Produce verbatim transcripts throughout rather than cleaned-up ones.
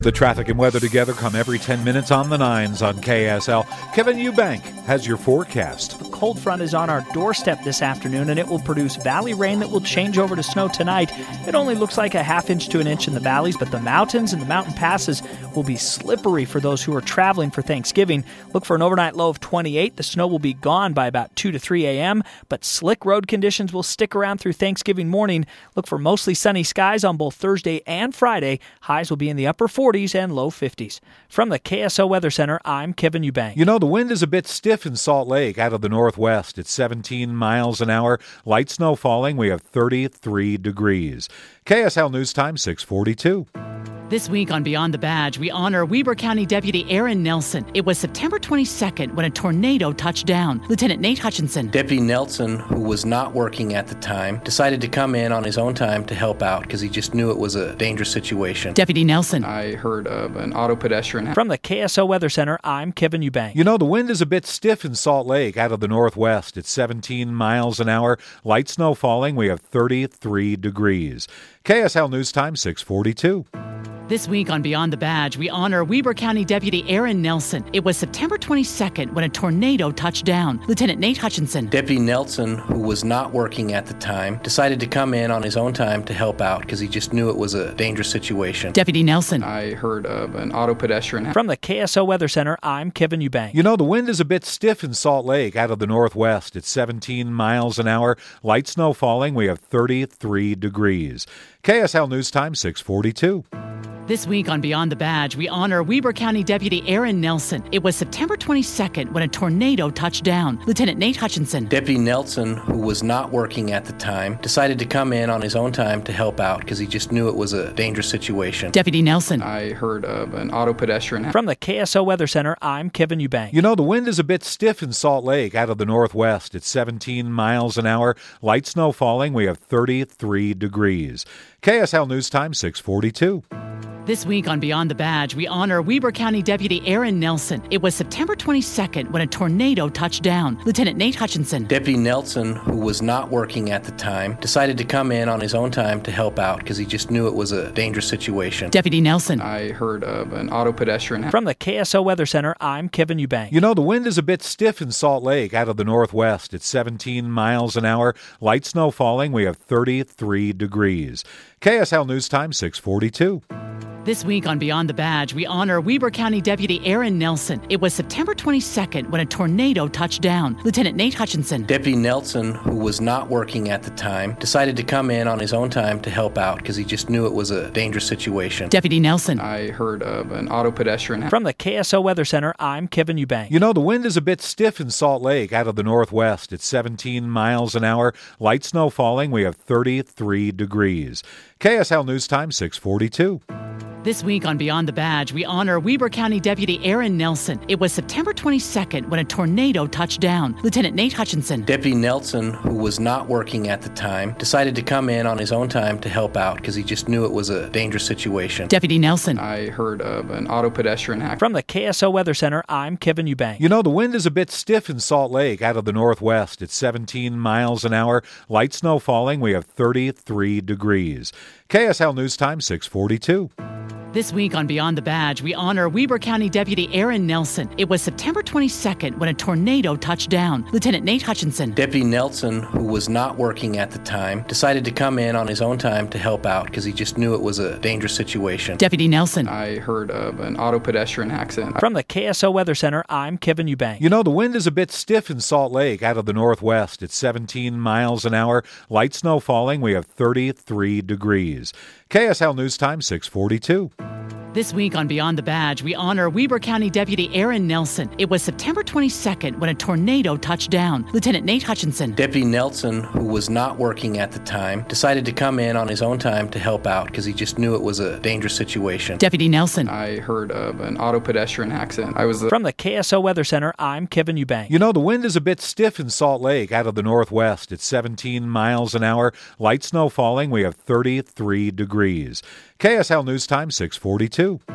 The traffic and weather together come every ten minutes on the nines on K S L. Kevin Eubank has your forecast. The cold front is on our doorstep this afternoon, and it will produce valley rain that will change over to snow tonight. It only looks like a half inch to an inch in the valleys, but the mountains and the mountain passes will be slippery for those who are traveling for Thanksgiving. Look for an overnight low of twenty-eight. The snow will be gone by about two to three a.m., but slick road conditions will stick around through Thanksgiving morning. Look for mostly sunny skies on both Thursday and Friday. Highs will be in the upper forties and low fifties. From the K S L Weather Center, I'm Kevin Eubank. You know, the wind is a bit stiff in Salt Lake out of the northwest. It's seventeen miles an hour. Light snow falling. We have thirty-three degrees. K S L News Time, six forty-two. This week on Beyond the Badge, we honor Weber County Deputy Aaron Nelson. It was September twenty-second when a tornado touched down. Lieutenant Nate Hutchinson. Deputy Nelson, who was not working at the time, decided to come in on his own time to help out because he just knew it was a dangerous situation. Deputy Nelson. I heard of an auto pedestrian. From the K S L Weather Center, I'm Kevin Eubank. You know, the wind is a bit stiff in Salt Lake out of the northwest. It's seventeen miles an hour. Light snow falling. We have thirty-three degrees. K S L News Time, six forty-two. This week on Beyond the Badge, we honor Weber County Deputy Aaron Nelson. It was September twenty-second when a tornado touched down. Lieutenant Nate Hutchinson. Deputy Nelson, who was not working at the time, decided to come in on his own time to help out because he just knew it was a dangerous situation. Deputy Nelson. I heard of an auto pedestrian. From the K S L Weather Center, I'm Kevin Eubank. You know, the wind is a bit stiff in Salt Lake out of the northwest. It's seventeen miles an hour. Light snow falling. We have thirty-three degrees. K S L News Time, six forty-two. This week on Beyond the Badge, we honor Weber County Deputy Aaron Nelson. It was September twenty-second when a tornado touched down. Lieutenant Nate Hutchinson. Deputy Nelson, who was not working at the time, decided to come in on his own time to help out because he just knew it was a dangerous situation. Deputy Nelson. I heard of an auto pedestrian. From the K S L Weather Center, I'm Kevin Eubank. You know, the wind is a bit stiff in Salt Lake out of the northwest. It's seventeen miles an hour. Light snow falling. We have thirty-three degrees. K S L News Time, six forty-two. This week on Beyond the Badge, we honor Weber County Deputy Aaron Nelson. It was September twenty-second when a tornado touched down. Lieutenant Nate Hutchinson. Deputy Nelson, who was not working at the time, decided to come in on his own time to help out because he just knew it was a dangerous situation. Deputy Nelson. I heard of an auto pedestrian. From the K S L Weather Center, I'm Kevin Eubank. You know, the wind is a bit stiff in Salt Lake out of the northwest. It's seventeen miles an hour. Light snow falling. We have thirty-three degrees. K S L News Time, six forty-two. This week on Beyond the Badge, we honor Weber County Deputy Aaron Nelson. It was September twenty-second when a tornado touched down. Lieutenant Nate Hutchinson. Deputy Nelson, who was not working at the time, decided to come in on his own time to help out because he just knew it was a dangerous situation. Deputy Nelson. I heard of an auto pedestrian. From the K S L Weather Center, I'm Kevin Eubank. You know, the wind is a bit stiff in Salt Lake out of the northwest. It's seventeen miles an hour. Light snow falling. We have thirty-three degrees. K S L News Time, six forty-two. This week on Beyond the Badge, we honor Weber County Deputy Aaron Nelson. It was September twenty-second when a tornado touched down. Lieutenant Nate Hutchinson. Deputy Nelson, who was not working at the time, decided to come in on his own time to help out because he just knew it was a dangerous situation. Deputy Nelson. I heard of an auto pedestrian. From the K S L Weather Center, I'm Kevin Eubank. You know, the wind is a bit stiff in Salt Lake out of the northwest. It's seventeen miles an hour. Light snow falling. We have thirty-three degrees. K S L News Time, six forty-two. This week on Beyond the Badge, we honor Weber County Deputy Aaron Nelson. It was September twenty-second when a tornado touched down. Lieutenant Nate Hutchinson. Deputy Nelson, who was not working at the time, decided to come in on his own time to help out because he just knew it was a dangerous situation. Deputy Nelson. I heard of an auto pedestrian accident. From the K S L Weather Center, I'm Kevin Eubank. You know, the wind is a bit stiff in Salt Lake out of the northwest. It's seventeen miles an hour. Light snow falling. We have thirty-three degrees. K S L News Time, six forty-two. This week on Beyond the Badge, we honor Weber County Deputy Aaron Nelson. It was September twenty-second when a tornado touched down. Lieutenant Nate Hutchinson. Deputy Nelson, who was not working at the time, decided to come in on his own time to help out because he just knew it was a dangerous situation. Deputy Nelson. I heard of an auto pedestrian accident. I was the- From the K S L Weather Center, I'm Kevin Eubank. You know, the wind is a bit stiff in Salt Lake out of the northwest. It's seventeen miles an hour. Light snow falling. We have thirty-three degrees. K S L News Time, six forty-two.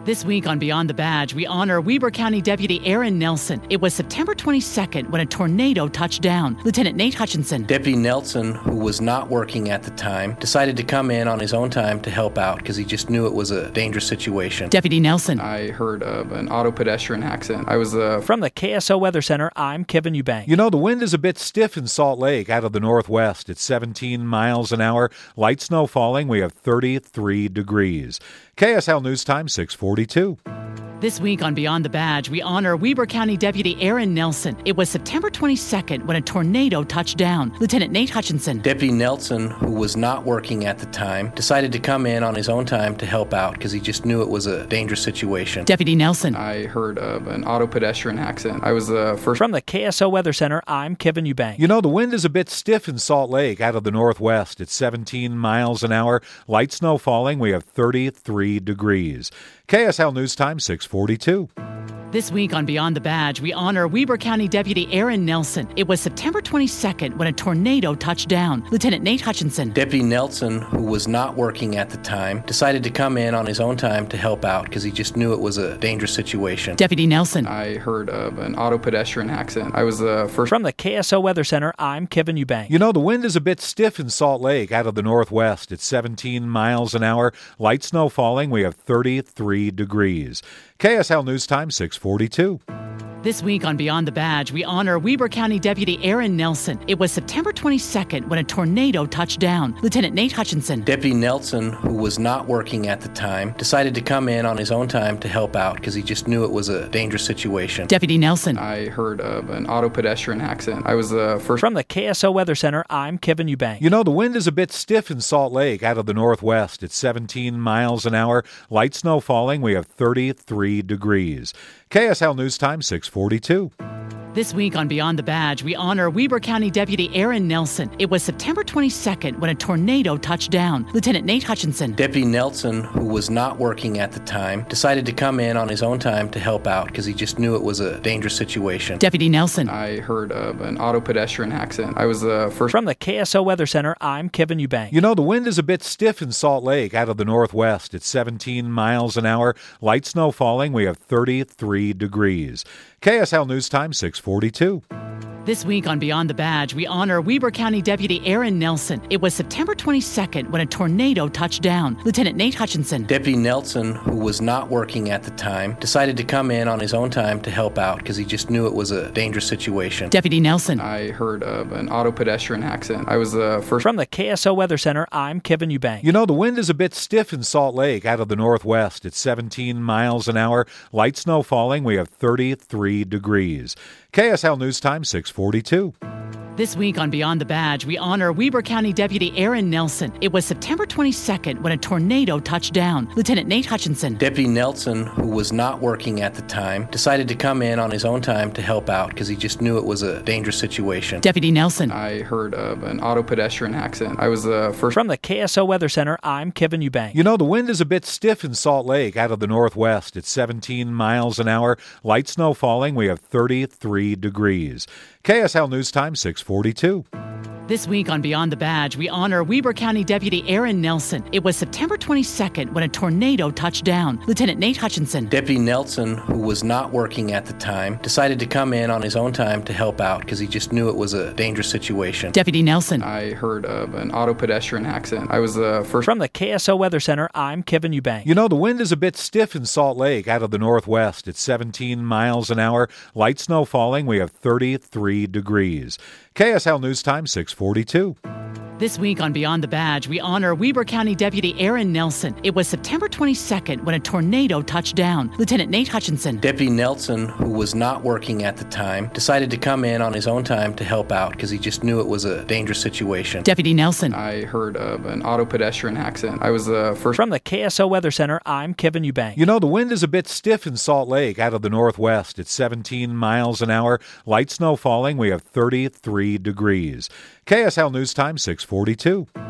This week on Beyond the Badge, we honor Weber County Deputy Aaron Nelson. It was September twenty-second when a tornado touched down. Lieutenant Nate Hutchinson. Deputy Nelson, who was not working at the time, decided to come in on his own time to help out because he just knew it was a dangerous situation. Deputy Nelson. I heard of an auto pedestrian accident. I was uh, From the K S O Weather Center, I'm Kevin Eubank. You know, the wind is a bit stiff in Salt Lake out of the northwest. It's seventeen miles an hour. Light snow falling. We have thirty-three degrees. K S L News Time, six forty-two. This week on Beyond the Badge, we honor Weber County Deputy Aaron Nelson. It was September twenty-second when a tornado touched down. Lieutenant Nate Hutchinson. Deputy Nelson, who was not working at the time, decided to come in on his own time to help out because he just knew it was a dangerous situation. Deputy Nelson. I heard of an auto pedestrian accident. I was the first. From the K S O Weather Center, I'm Kevin Eubank. You know, the wind is a bit stiff in Salt Lake out of the northwest. It's seventeen miles an hour. Light snow falling. We have thirty-three degrees. K S L News Time, six forty-two. This week on Beyond the Badge, we honor Weber County Deputy Aaron Nelson. It was September twenty-second when a tornado touched down. Lieutenant Nate Hutchinson. Deputy Nelson, who was not working at the time, decided to come in on his own time to help out because he just knew it was a dangerous situation. Deputy Nelson. I heard of an auto pedestrian accident. I was the first. From the K S O Weather Center, I'm Kevin Eubank. You know, the wind is a bit stiff in Salt Lake out of the northwest. It's seventeen miles an hour. Light snow falling. We have thirty-three degrees. K S L News Time, six forty-two. This week on Beyond the Badge, we honor Weber County Deputy Aaron Nelson. It was September twenty-second when a tornado touched down. Lieutenant Nate Hutchinson. Deputy Nelson, who was not working at the time, decided to come in on his own time to help out because he just knew it was a dangerous situation. Deputy Nelson. I heard of an auto pedestrian accident. I was the first. From the K S O Weather Center, I'm Kevin Eubank. You know, the wind is a bit stiff in Salt Lake out of the northwest. It's seventeen miles an hour. Light snow falling. We have thirty-three degrees. K S L News Time, six forty-two. This week on Beyond the Badge, we honor Weber County Deputy Aaron Nelson. It was September twenty-second when a tornado touched down. Lieutenant Nate Hutchinson. Deputy Nelson, who was not working at the time, decided to come in on his own time to help out because he just knew it was a dangerous situation. Deputy Nelson. I heard of an auto pedestrian accident. I was the first. From the K S O Weather Center, I'm Kevin Eubank. You know, the wind is a bit stiff in Salt Lake out of the northwest. It's seventeen miles an hour. Light snow falling. We have thirty-three degrees. K S L News Time, six forty-two. This week on Beyond the Badge, we honor Weber County Deputy Aaron Nelson. It was September twenty-second when a tornado touched down. Lieutenant Nate Hutchinson. Deputy Nelson, who was not working at the time, decided to come in on his own time to help out because he just knew it was a dangerous situation. Deputy Nelson. I heard of an auto pedestrian accident. I was the first. From the K S O Weather Center, I'm Kevin Eubank. You know, the wind is a bit stiff in Salt Lake out of the northwest. It's seventeen miles an hour. Light snow falling. We have thirty-three degrees. K S L News Time, six forty-two. This week on Beyond the Badge, we honor Weber County Deputy Aaron Nelson. It was September twenty-second when a tornado touched down. Lieutenant Nate Hutchinson. Deputy Nelson, who was not working at the time, decided to come in on his own time to help out because he just knew it was a dangerous situation. Deputy Nelson. I heard of an auto pedestrian accident. I was the first. From the K S O Weather Center, I'm Kevin Eubank. You know, the wind is a bit stiff in Salt Lake out of the northwest. It's seventeen miles an hour. Light snow falling. We have thirty-three degrees. K S L News Time, six forty-two. This week on Beyond the Badge, we honor Weber County Deputy Aaron Nelson. It was September twenty-second when a tornado touched down. Lieutenant Nate Hutchinson. Deputy Nelson, who was not working at the time, decided to come in on his own time to help out because he just knew it was a dangerous situation. Deputy Nelson. I heard of an auto pedestrian accident. I was the first. From the K S O Weather Center, I'm Kevin Eubank. You know, the wind is a bit stiff in Salt Lake out of the northwest. It's seventeen miles an hour. Light snow falling. We have thirty-three degrees. K S L News Time, six forty-two. This week on Beyond the Badge, we honor Weber County Deputy Aaron Nelson. It was September twenty-second when a tornado touched down. Lieutenant Nate Hutchinson. Deputy Nelson, who was not working at the time, decided to come in on his own time to help out because he just knew it was a dangerous situation. Deputy Nelson. I heard of an auto pedestrian accident. I was the first. From the K S O Weather Center, I'm Kevin Eubank. You know, the wind is a bit stiff in Salt Lake out of the northwest. It's seventeen miles an hour. Light snow falling. We have thirty-three degrees. K S L News Time, six forty-two.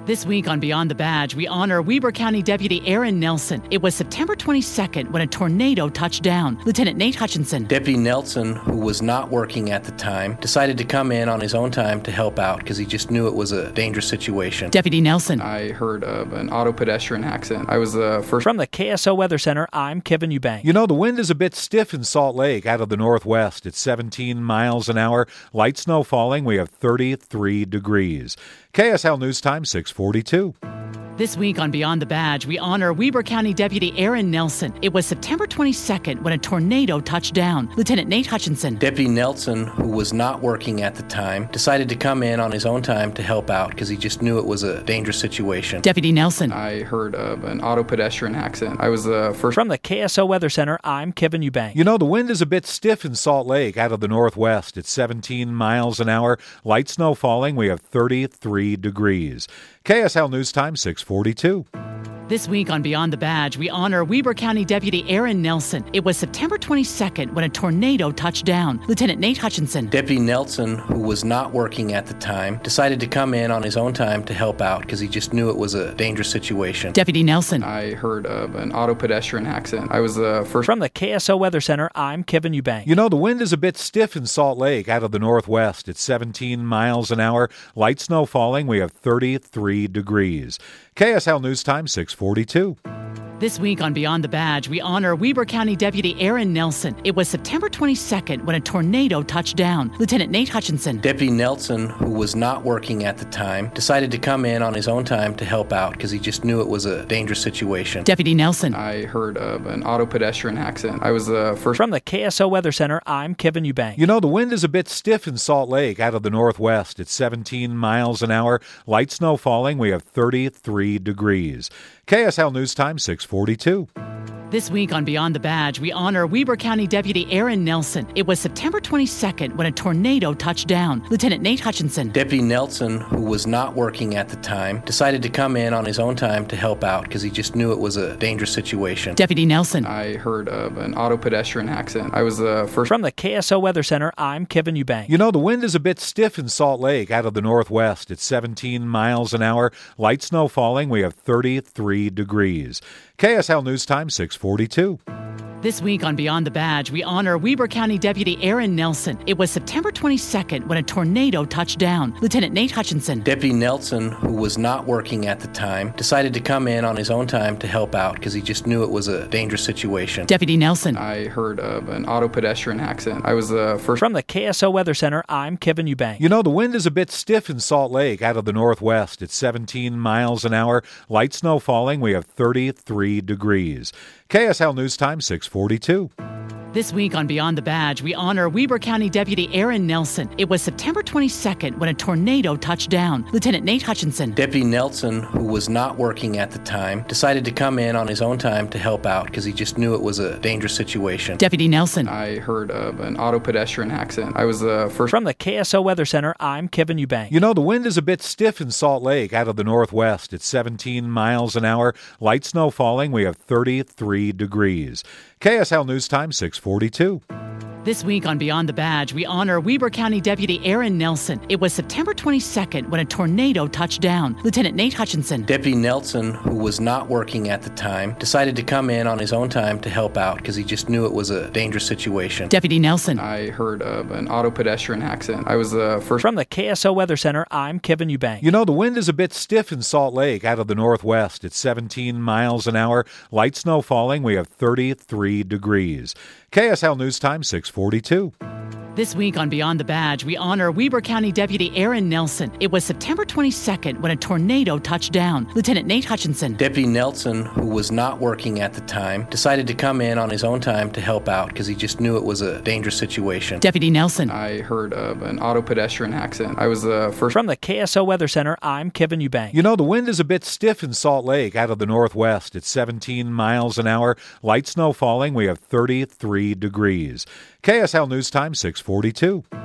This week on Beyond the Badge, we honor Weber County Deputy Aaron Nelson. It was September twenty-second when a tornado touched down. Lieutenant Nate Hutchinson. Deputy Nelson, who was not working at the time, decided to come in on his own time to help out because he just knew it was a dangerous situation. Deputy Nelson. I heard of an auto pedestrian accident. I was the first. From the K S O Weather Center, I'm Kevin Eubank. You know, the wind is a bit stiff in Salt Lake out of the northwest. It's seventeen miles an hour. Light snow falling. We have thirty-three degrees. K S L News Time, six forty-two. This week on Beyond the Badge, we honor Weber County Deputy Aaron Nelson. It was September twenty-second when a tornado touched down. Lieutenant Nate Hutchinson. Deputy Nelson, who was not working at the time, decided to come in on his own time to help out because he just knew it was a dangerous situation. Deputy Nelson. I heard of an auto pedestrian accident. I was the first. From the K S O Weather Center, I'm Kevin Eubank. You know, the wind is a bit stiff in Salt Lake out of the northwest. It's seventeen miles an hour. Light snow falling. We have thirty-three degrees. K S L News Time, six forty-two. This week on Beyond the Badge, we honor Weber County Deputy Aaron Nelson. It was September twenty-second when a tornado touched down. Lieutenant Nate Hutchinson. Deputy Nelson, who was not working at the time, decided to come in on his own time to help out because he just knew it was a dangerous situation. Deputy Nelson. I heard of an auto pedestrian accident. I was the first. From the K S O Weather Center, I'm Kevin Eubank. You know, the wind is a bit stiff in Salt Lake out of the northwest. It's seventeen miles an hour. Light snow falling. We have thirty-three degrees. K S L News Time, six forty-two. This week on Beyond the Badge, we honor Weber County Deputy Aaron Nelson. It was September twenty-second when a tornado touched down. Lieutenant Nate Hutchinson. Deputy Nelson, who was not working at the time, decided to come in on his own time to help out because he just knew it was a dangerous situation. Deputy Nelson. I heard of an auto pedestrian accident. I was the first. From the K S O Weather Center, I'm Kevin Eubank. You know, the wind is a bit stiff in Salt Lake out of the northwest. It's seventeen miles an hour. Light snow falling. We have thirty-three degrees. K S L News Time, six forty-two. This week on Beyond the Badge, we honor Weber County Deputy Aaron Nelson. It was September twenty-second when a tornado touched down. Lieutenant Nate Hutchinson. Deputy Nelson, who was not working at the time, decided to come in on his own time to help out because he just knew it was a dangerous situation. Deputy Nelson. I heard of an auto pedestrian accident. I was the first. From the K S O Weather Center, I'm Kevin Eubank. You know, the wind is a bit stiff in Salt Lake out of the northwest. It's seventeen miles an hour. Light snow falling. We have thirty-three degrees. K S L News Time, six forty-two. This week on Beyond the Badge, we honor Weber County Deputy Aaron Nelson. It was September twenty-second when a tornado touched down. Lieutenant Nate Hutchinson. Deputy Nelson, who was not working at the time, decided to come in on his own time to help out because he just knew it was a dangerous situation. Deputy Nelson. I heard of an auto pedestrian accident. I was the first. From the K S O Weather Center, I'm Kevin Eubank. You know, the wind is a bit stiff in Salt Lake out of the northwest. It's seventeen miles an hour. Light snow falling. We have thirty-three degrees. K S L News Time, six forty-two. This week on Beyond the Badge, we honor Weber County Deputy Aaron Nelson. It was September twenty-second when a tornado touched down. Lieutenant Nate Hutchinson. Deputy Nelson, who was not working at the time, decided to come in on his own time to help out because he just knew it was a dangerous situation. Deputy Nelson. I heard of an auto pedestrian accident. I was the first. From the K S O Weather Center, I'm Kevin Eubank. You know, the wind is a bit stiff in Salt Lake out of the northwest. It's seventeen miles an hour. Light snow falling. We have thirty-three degrees. K S L News Time, six forty-two. This week on Beyond the Badge, we honor Weber County Deputy Aaron Nelson. It was September twenty-second when a tornado touched down. Lieutenant Nate Hutchinson. Deputy Nelson, who was not working at the time, decided to come in on his own time to help out because he just knew it was a dangerous situation. Deputy Nelson. I heard of an auto pedestrian accident. I was the first. From the K S O Weather Center, I'm Kevin Eubank. You know, the wind is a bit stiff in Salt Lake out of the northwest. It's seventeen miles an hour. Light snow falling. We have thirty-three degrees. K S L News Time, six forty-two. This week on Beyond the Badge, we honor Weber County Deputy Aaron Nelson. It was September twenty-second when a tornado touched down. Lieutenant Nate Hutchinson. Deputy Nelson, who was not working at the time, decided to come in on his own time to help out because he just knew it was a dangerous situation. Deputy Nelson. I heard of an auto pedestrian accident. I was the first. From the K S O Weather Center, I'm Kevin Eubank. You know, the wind is a bit stiff in Salt Lake out of the northwest. It's seventeen miles an hour. Light snow falling. We have thirty-three degrees. K S L News Time, six forty-two.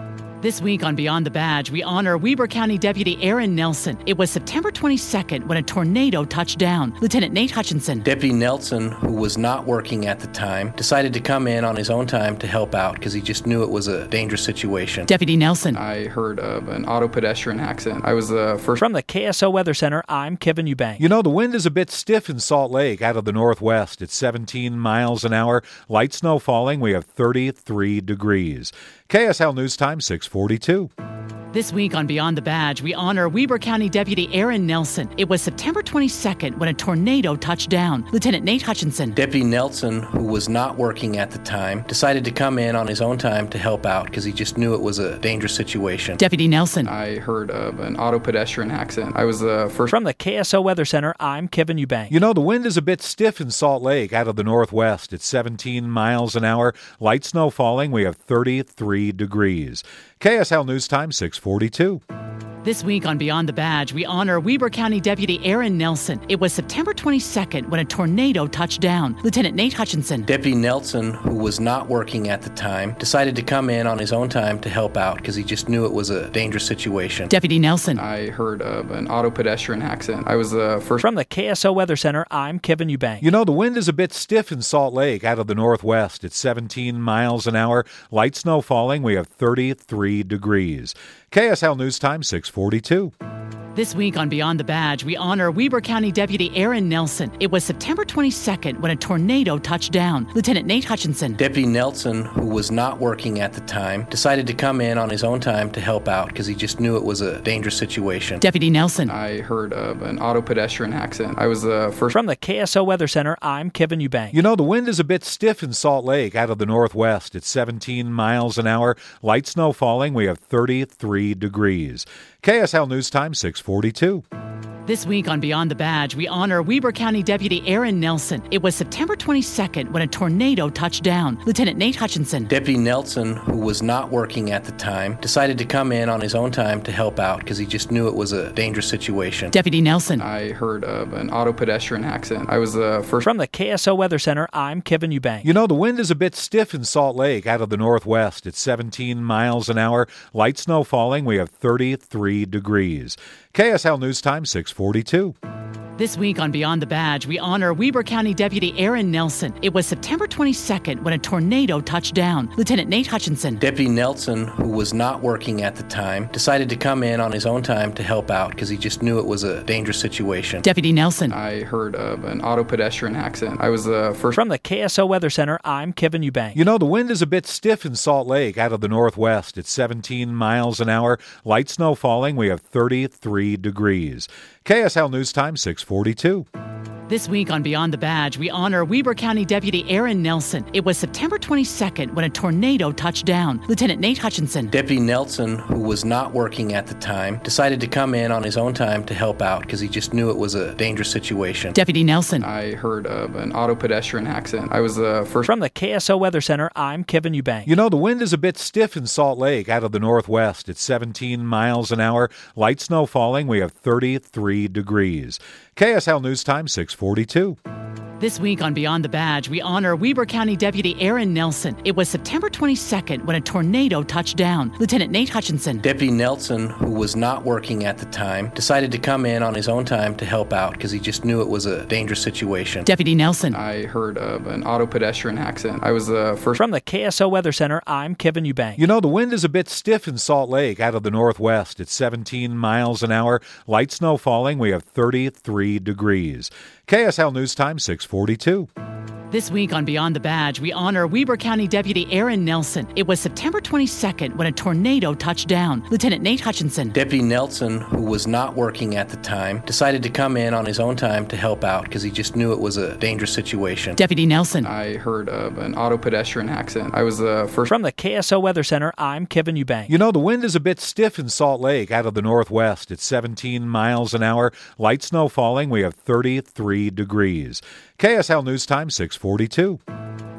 This week on Beyond the Badge, we honor Weber County Deputy Aaron Nelson. It was September twenty-second when a tornado touched down. Lieutenant Nate Hutchinson. Deputy Nelson, who was not working at the time, decided to come in on his own time to help out because he just knew it was a dangerous situation. Deputy Nelson. I heard of an auto pedestrian accident. I was the first. From the K S O Weather Center, I'm Kevin Eubank. You know, the wind is a bit stiff in Salt Lake out of the northwest. It's seventeen miles an hour. Light snow falling. We have thirty-three degrees. K S L News Time, six forty-two. This week on Beyond the Badge, we honor Weber County Deputy Aaron Nelson. It was September twenty-second when a tornado touched down. Lieutenant Nate Hutchinson. Deputy Nelson, who was not working at the time, decided to come in on his own time to help out because he just knew it was a dangerous situation. Deputy Nelson. I heard of an auto pedestrian accident. I was the first. From the K S O Weather Center, I'm Kevin Eubank. You know, the wind is a bit stiff in Salt Lake out of the northwest. It's seventeen miles an hour. Light snow falling. We have thirty-three degrees. K S L News Time, six forty-two. This week on Beyond the Badge, we honor Weber County Deputy Aaron Nelson. It was September twenty-second when a tornado touched down. Lieutenant Nate Hutchinson. Deputy Nelson, who was not working at the time, decided to come in on his own time to help out because he just knew it was a dangerous situation. Deputy Nelson. I heard of an auto pedestrian accident. I was the first. From the K S O Weather Center, I'm Kevin Eubank. You know, the wind is a bit stiff in Salt Lake out of the northwest. It's seventeen miles an hour. Light snow falling. We have thirty-three degrees. K S L News Time, six forty-two. This week on Beyond the Badge, we honor Weber County Deputy Aaron Nelson. It was September twenty-second when a tornado touched down. Lieutenant Nate Hutchinson. Deputy Nelson, who was not working at the time, decided to come in on his own time to help out because he just knew it was a dangerous situation. Deputy Nelson. I heard of an auto pedestrian accident. I was the first. From the K S O Weather Center, I'm Kevin Eubank. You know, the wind is a bit stiff in Salt Lake out of the northwest. It's seventeen miles an hour. Light snow falling. We have thirty-three degrees. K S L News Time, six forty-two. This week on Beyond the Badge, we honor Weber County Deputy Aaron Nelson. It was September twenty-second when a tornado touched down. Lieutenant Nate Hutchinson. Deputy Nelson, who was not working at the time, decided to come in on his own time to help out because he just knew it was a dangerous situation. Deputy Nelson. I heard of an auto pedestrian accident. I was the first. From the K S O Weather Center, I'm Kevin Eubank. You know, the wind is a bit stiff in Salt Lake out of the northwest. It's seventeen miles an hour. Light snow falling. We have thirty-three degrees. K S L News Time, six forty-two. This week on Beyond the Badge, we honor Weber County Deputy Aaron Nelson. It was September twenty-second when a tornado touched down. Lieutenant Nate Hutchinson. Deputy Nelson, who was not working at the time, decided to come in on his own time to help out because he just knew it was a dangerous situation. Deputy Nelson. I heard of an auto pedestrian accident. I was the first. From the K S O Weather Center, I'm Kevin Eubank. You know, the wind is a bit stiff in Salt Lake out of the northwest. It's seventeen miles an hour. Light snow falling. We have thirty-three degrees. K S L News Time, six forty-two. This week on Beyond the Badge, we honor Weber County Deputy Aaron Nelson. It was September twenty-second when a tornado touched down. Lieutenant Nate Hutchinson. Deputy Nelson, who was not working at the time, decided to come in on his own time to help out because he just knew it was a dangerous situation. Deputy Nelson. I heard of an auto pedestrian accident. I was the first. From the K S O Weather Center, I'm Kevin Eubank. You know, the wind is a bit stiff in Salt Lake out of the northwest. It's seventeen miles an hour. Light snow falling. We have thirty-three degrees. K S L News Time, six forty-two. This week on Beyond the Badge, we honor Weber County Deputy Aaron Nelson. It was September twenty-second when a tornado touched down. Lieutenant Nate Hutchinson. Deputy Nelson, who was not working at the time, decided to come in on his own time to help out because he just knew it was a dangerous situation. Deputy Nelson. I heard of an auto pedestrian accident. I was the first. From the K S O Weather Center, I'm Kevin Eubank. You know, the wind is a bit stiff in Salt Lake out of the northwest. It's seventeen miles an hour. Light snow falling. We have thirty-three degrees. K S L News Time, six forty-two. This week on Beyond the Badge, we honor Weber County Deputy Aaron Nelson. It was September twenty-second when a tornado touched down. Lieutenant Nate Hutchinson. Deputy Nelson, who was not working at the time, decided to come in on his own time to help out because he just knew it was a dangerous situation. Deputy Nelson. I heard of an auto pedestrian accident. I was the first. From the K S O Weather Center, I'm Kevin Eubank. You know, the wind is a bit stiff in Salt Lake out of the northwest. It's seventeen miles an hour. Light snow falling. We have thirty-three degrees. K S L News Time, six forty-two.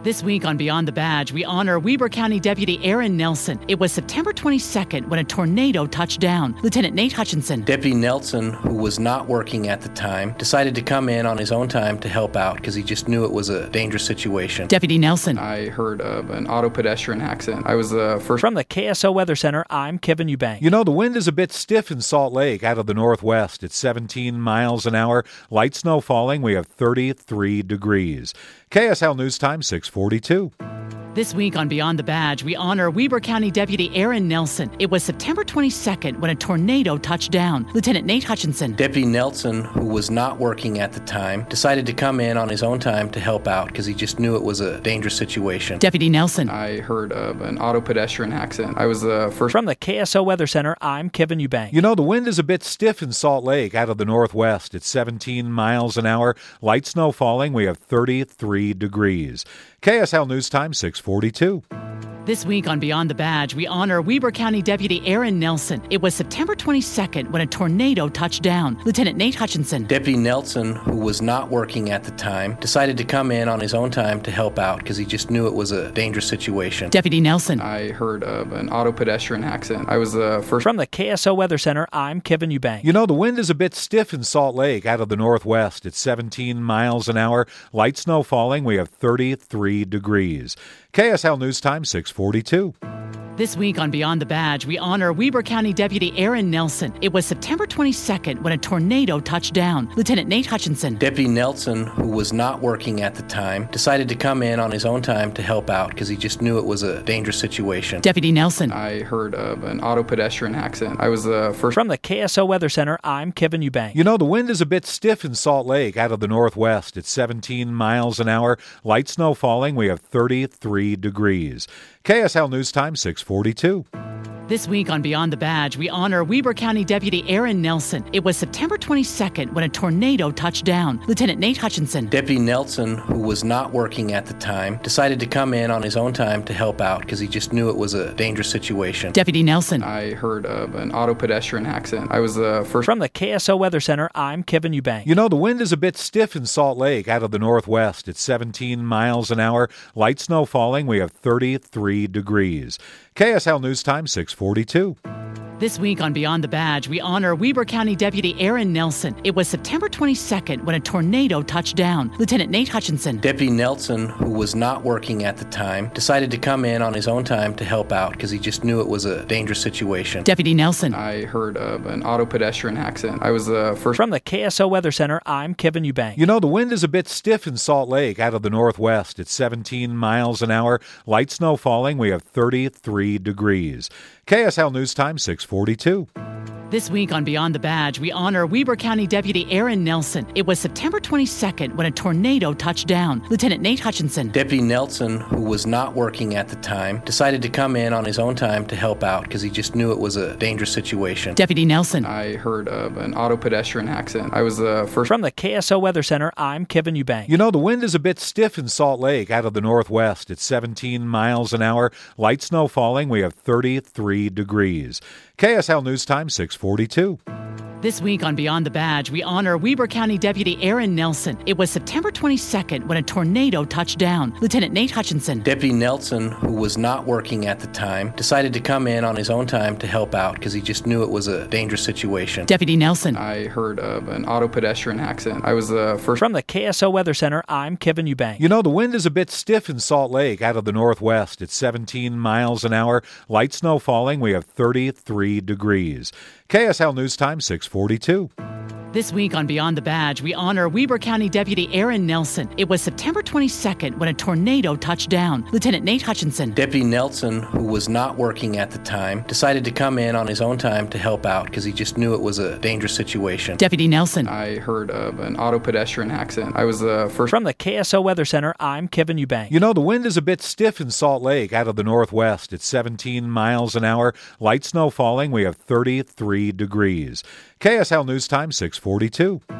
This week on Beyond the Badge, we honor Weber County Deputy Aaron Nelson. It was September twenty-second when a tornado touched down. Lieutenant Nate Hutchinson. Deputy Nelson, who was not working at the time, decided to come in on his own time to help out because he just knew it was a dangerous situation. Deputy Nelson. I heard of an auto pedestrian accident. I was the first. From the K S O Weather Center, I'm Kevin Eubank. You know, the wind is a bit stiff in Salt Lake out of the northwest. It's seventeen miles an hour. Light snow falling. We have thirty-three degrees. K S L News Time, six forty-two. This week on Beyond the Badge, we honor Weber County Deputy Aaron Nelson. It was September twenty-second when a tornado touched down. Lieutenant Nate Hutchinson. Deputy Nelson, who was not working at the time, decided to come in on his own time to help out because he just knew it was a dangerous situation. Deputy Nelson. I heard of an auto pedestrian accident. I was the first. From the K S O Weather Center, I'm Kevin Eubank. You know, the wind is a bit stiff in Salt Lake out of the northwest. It's seventeen miles an hour. Light snow falling. We have thirty-three degrees. K S L News Time, six forty-two. This week on Beyond the Badge, we honor Weber County Deputy Aaron Nelson. It was September twenty-second when a tornado touched down. Lieutenant Nate Hutchinson. Deputy Nelson, who was not working at the time, decided to come in on his own time to help out because he just knew it was a dangerous situation. Deputy Nelson. I heard of an auto pedestrian accident. I was the first. From the K S O Weather Center, I'm Kevin Eubank. You know, the wind is a bit stiff in Salt Lake out of the northwest. It's seventeen miles an hour. Light snow falling. We have thirty-three degrees. K S L News Time, six forty-two. This week on Beyond the Badge, we honor Weber County Deputy Aaron Nelson. It was September twenty-second when a tornado touched down. Lieutenant Nate Hutchinson. Deputy Nelson, who was not working at the time, decided to come in on his own time to help out because he just knew it was a dangerous situation. Deputy Nelson. I heard of an auto pedestrian accident. I was the first. From the K S O Weather Center, I'm Kevin Eubank. You know, the wind is a bit stiff in Salt Lake out of the northwest. It's seventeen miles an hour. Light snow falling. We have thirty-three degrees. K S L News Time, six forty-two. This week on Beyond the Badge, we honor Weber County Deputy Aaron Nelson. It was September twenty-second when a tornado touched down. Lieutenant Nate Hutchinson. Deputy Nelson, who was not working at the time, decided to come in on his own time to help out because he just knew it was a dangerous situation. Deputy Nelson. I heard of an auto pedestrian accident. I was the first. From the K S O Weather Center, I'm Kevin Eubank. You know, the wind is a bit stiff in Salt Lake out of the northwest. It's seventeen miles an hour. Light snow falling. We have thirty-three degrees. K S L News Time, six forty-two. This week on Beyond the Badge, we honor Weber County Deputy Aaron Nelson. It was September twenty-second when a tornado touched down. Lieutenant Nate Hutchinson. Deputy Nelson, who was not working at the time, decided to come in on his own time to help out because he just knew it was a dangerous situation. Deputy Nelson. I heard of an auto pedestrian accident. I was the first. From the K S O Weather Center, I'm Kevin Eubank. You know, the wind is a bit stiff in Salt Lake out of the northwest. It's seventeen miles an hour. Light snow falling. We have thirty-three degrees. K S L News Time, six forty-two. This week on Beyond the Badge, we honor Weber County Deputy Aaron Nelson. It was September twenty-second when a tornado touched down. Lieutenant Nate Hutchinson. Deputy Nelson, who was not working at the time, decided to come in on his own time to help out because he just knew it was a dangerous situation. Deputy Nelson. I heard of an auto pedestrian accident. I was the first. From the K S O Weather Center, I'm Kevin Eubank. You know, the wind is a bit stiff in Salt Lake out of the northwest. It's seventeen miles an hour. Light snow falling. We have thirty-three degrees. K S L News Time, six forty-two. This week on Beyond the Badge, we honor Weber County Deputy Aaron Nelson. It was September twenty-second when a tornado touched down. Lieutenant Nate Hutchinson. Deputy Nelson, who was not working at the time, decided to come in on his own time to help out because he just knew it was a dangerous situation. Deputy Nelson. I heard of an auto pedestrian accident. I was the first. From the K S O Weather Center, I'm Kevin Eubank. You know, the wind is a bit stiff in Salt Lake out of the northwest. It's seventeen miles an hour. Light snow falling. We have thirty-three degrees. K S L News Time, six forty-two. This week on Beyond the Badge, we honor Weber County Deputy Aaron Nelson. It was September twenty-second when a tornado touched down. Lieutenant Nate Hutchinson. Deputy Nelson, who was not working at the time, decided to come in on his own time to help out because he just knew it was a dangerous situation. Deputy Nelson. I heard of an auto pedestrian accident. I was the first. From the K S O Weather Center, I'm Kevin Eubank. You know, the wind is a bit stiff in Salt Lake out of the northwest. It's seventeen miles an hour. Light snow falling. We have thirty-three degrees. K S L News Time, six forty-two.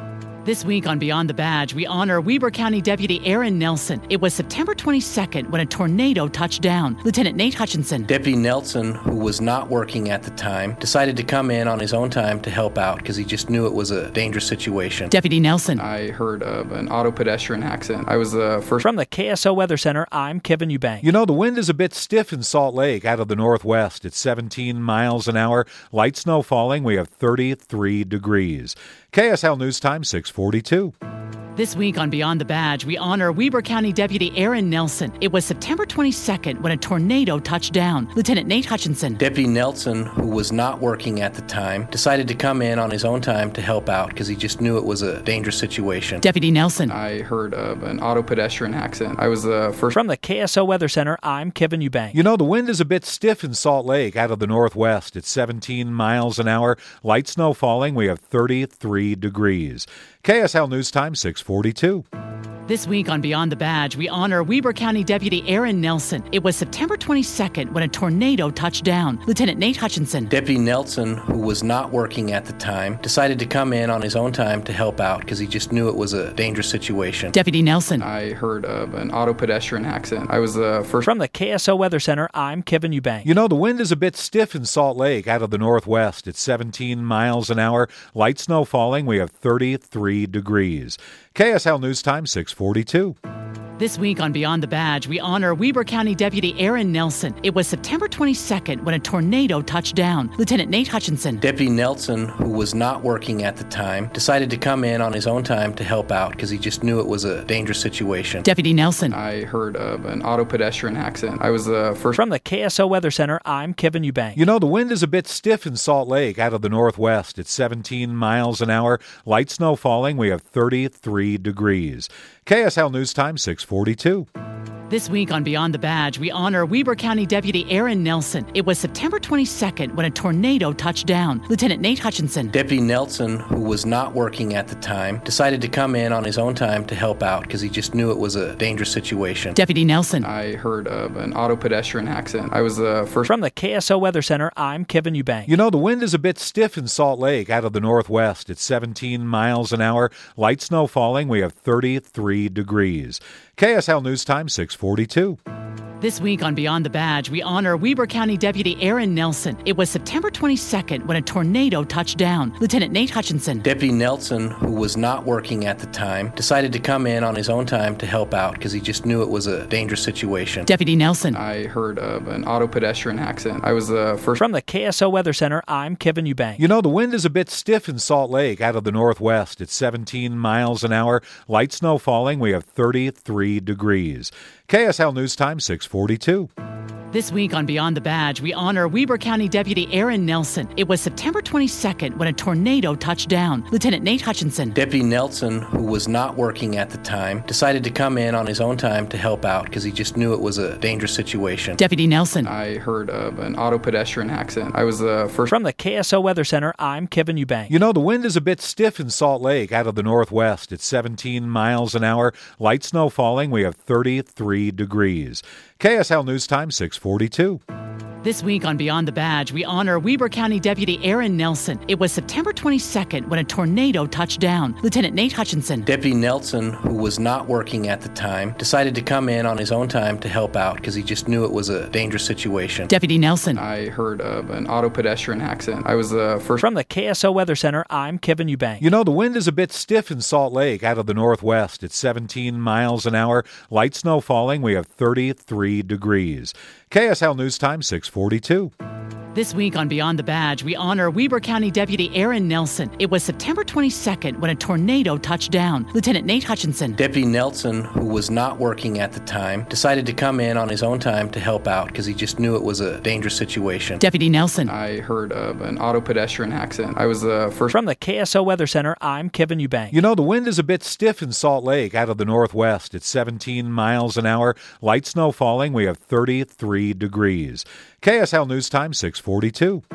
This week on Beyond the Badge, we honor Weber County Deputy Aaron Nelson. It was September twenty-second when a tornado touched down. Lieutenant Nate Hutchinson. Deputy Nelson, who was not working at the time, decided to come in on his own time to help out because he just knew it was a dangerous situation. Deputy Nelson. I heard of an auto pedestrian accident. I was the first. From the K S O Weather Center, I'm Kevin Eubank. You know, the wind is a bit stiff in Salt Lake out of the northwest. It's seventeen miles an hour. Light snow falling. We have thirty-three degrees. K S L News Time, six forty-two. This week on Beyond the Badge, we honor Weber County Deputy Aaron Nelson. It was September twenty-second when a tornado touched down. Lieutenant Nate Hutchinson. Deputy Nelson, who was not working at the time, decided to come in on his own time to help out because he just knew it was a dangerous situation. Deputy Nelson. I heard of an auto pedestrian accident. I was the first. From the K S O Weather Center, I'm Kevin Eubank. You know, the wind is a bit stiff in Salt Lake out of the northwest. It's seventeen miles an hour. Light snow falling. We have thirty-three degrees. K S L News Time, six forty-two. This week on Beyond the Badge, we honor Weber County Deputy Aaron Nelson. It was September twenty-second when a tornado touched down. Lieutenant Nate Hutchinson. Deputy Nelson, who was not working at the time, decided to come in on his own time to help out because he just knew it was a dangerous situation. Deputy Nelson. I heard of an auto pedestrian accident. I was the first. From the K S O Weather Center, I'm Kevin Eubank. You know, the wind is a bit stiff in Salt Lake out of the northwest. It's seventeen miles an hour. Light snow falling. We have thirty-three degrees. K S L News Time, six forty-two. This week on Beyond the Badge, we honor Weber County Deputy Aaron Nelson. It was September twenty-second when a tornado touched down. Lieutenant Nate Hutchinson. Deputy Nelson, who was not working at the time, decided to come in on his own time to help out because he just knew it was a dangerous situation. Deputy Nelson. I heard of an auto pedestrian accident. I was the first. From the K S O Weather Center, I'm Kevin Eubank. You know, the wind is a bit stiff in Salt Lake out of the northwest. It's seventeen miles an hour. Light snow falling. We have thirty-three degrees. K S L News Time, six forty-two. This week on Beyond the Badge, we honor Weber County Deputy Aaron Nelson. It was September twenty-second when a tornado touched down. Lieutenant Nate Hutchinson. Deputy Nelson, who was not working at the time, decided to come in on his own time to help out because he just knew it was a dangerous situation. Deputy Nelson. I heard of an auto pedestrian accident. I was the first. From the K S O Weather Center, I'm Kevin Eubank. You know, the wind is a bit stiff in Salt Lake out of the northwest. It's seventeen miles an hour. Light snow falling. We have thirty-three degrees. K S L News Time, six forty-two. This week on Beyond the Badge, we honor Weber County Deputy Aaron Nelson. It was September twenty-second when a tornado touched down. Lieutenant Nate Hutchinson. Deputy Nelson, who was not working at the time, decided to come in on his own time to help out because he just knew it was a dangerous situation. Deputy Nelson. I heard of an auto pedestrian accident. I was the first. From the K S O Weather Center, I'm Kevin Eubank. You know, the wind is a bit stiff in Salt Lake out of the northwest. It's seventeen miles an hour. Light snow falling. We have thirty-three degrees. K S L News Time, six forty-two. This week on Beyond the Badge, we honor Weber County Deputy Aaron Nelson. It was September twenty-second when a tornado touched down. Lieutenant Nate Hutchinson. Deputy Nelson, who was not working at the time, decided to come in on his own time to help out because he just knew it was a dangerous situation. Deputy Nelson. I heard of an auto pedestrian accident. I was the first. From the K S O Weather Center, I'm Kevin Eubank. You know, the wind is a bit stiff in Salt Lake out of the northwest. It's seventeen miles an hour. Light snow falling. We have thirty-three degrees. K S L News Time, six forty-two. This week on Beyond the Badge, we honor Weber County Deputy Aaron Nelson. It was September twenty-second when a tornado touched down. Lieutenant Nate Hutchinson. Deputy Nelson, who was not working at the time, decided to come in on his own time to help out because he just knew it was a dangerous situation. Deputy Nelson. I heard of an auto pedestrian accident. I was the first. From the K S O Weather Center, I'm Kevin Eubank. You know, the wind is a bit stiff in Salt Lake out of the northwest. It's seventeen miles an hour. Light snow falling. We have thirty-three degrees. K S L News Time, six forty-two. This week on Beyond the Badge, we honor Weber County Deputy Aaron Nelson. It was September twenty-second when a tornado touched down. Lieutenant Nate Hutchinson. Deputy Nelson, who was not working at the time, decided to come in on his own time to help out because he just knew it was a dangerous situation. Deputy Nelson. I heard of an auto pedestrian accident. I was the first. From the K S O Weather Center, I'm Kevin Eubank. You know, the wind is a bit stiff in Salt Lake out of the northwest. It's seventeen miles an hour. Light snow falling. We have thirty-three degrees. K S L News Time, six forty-two.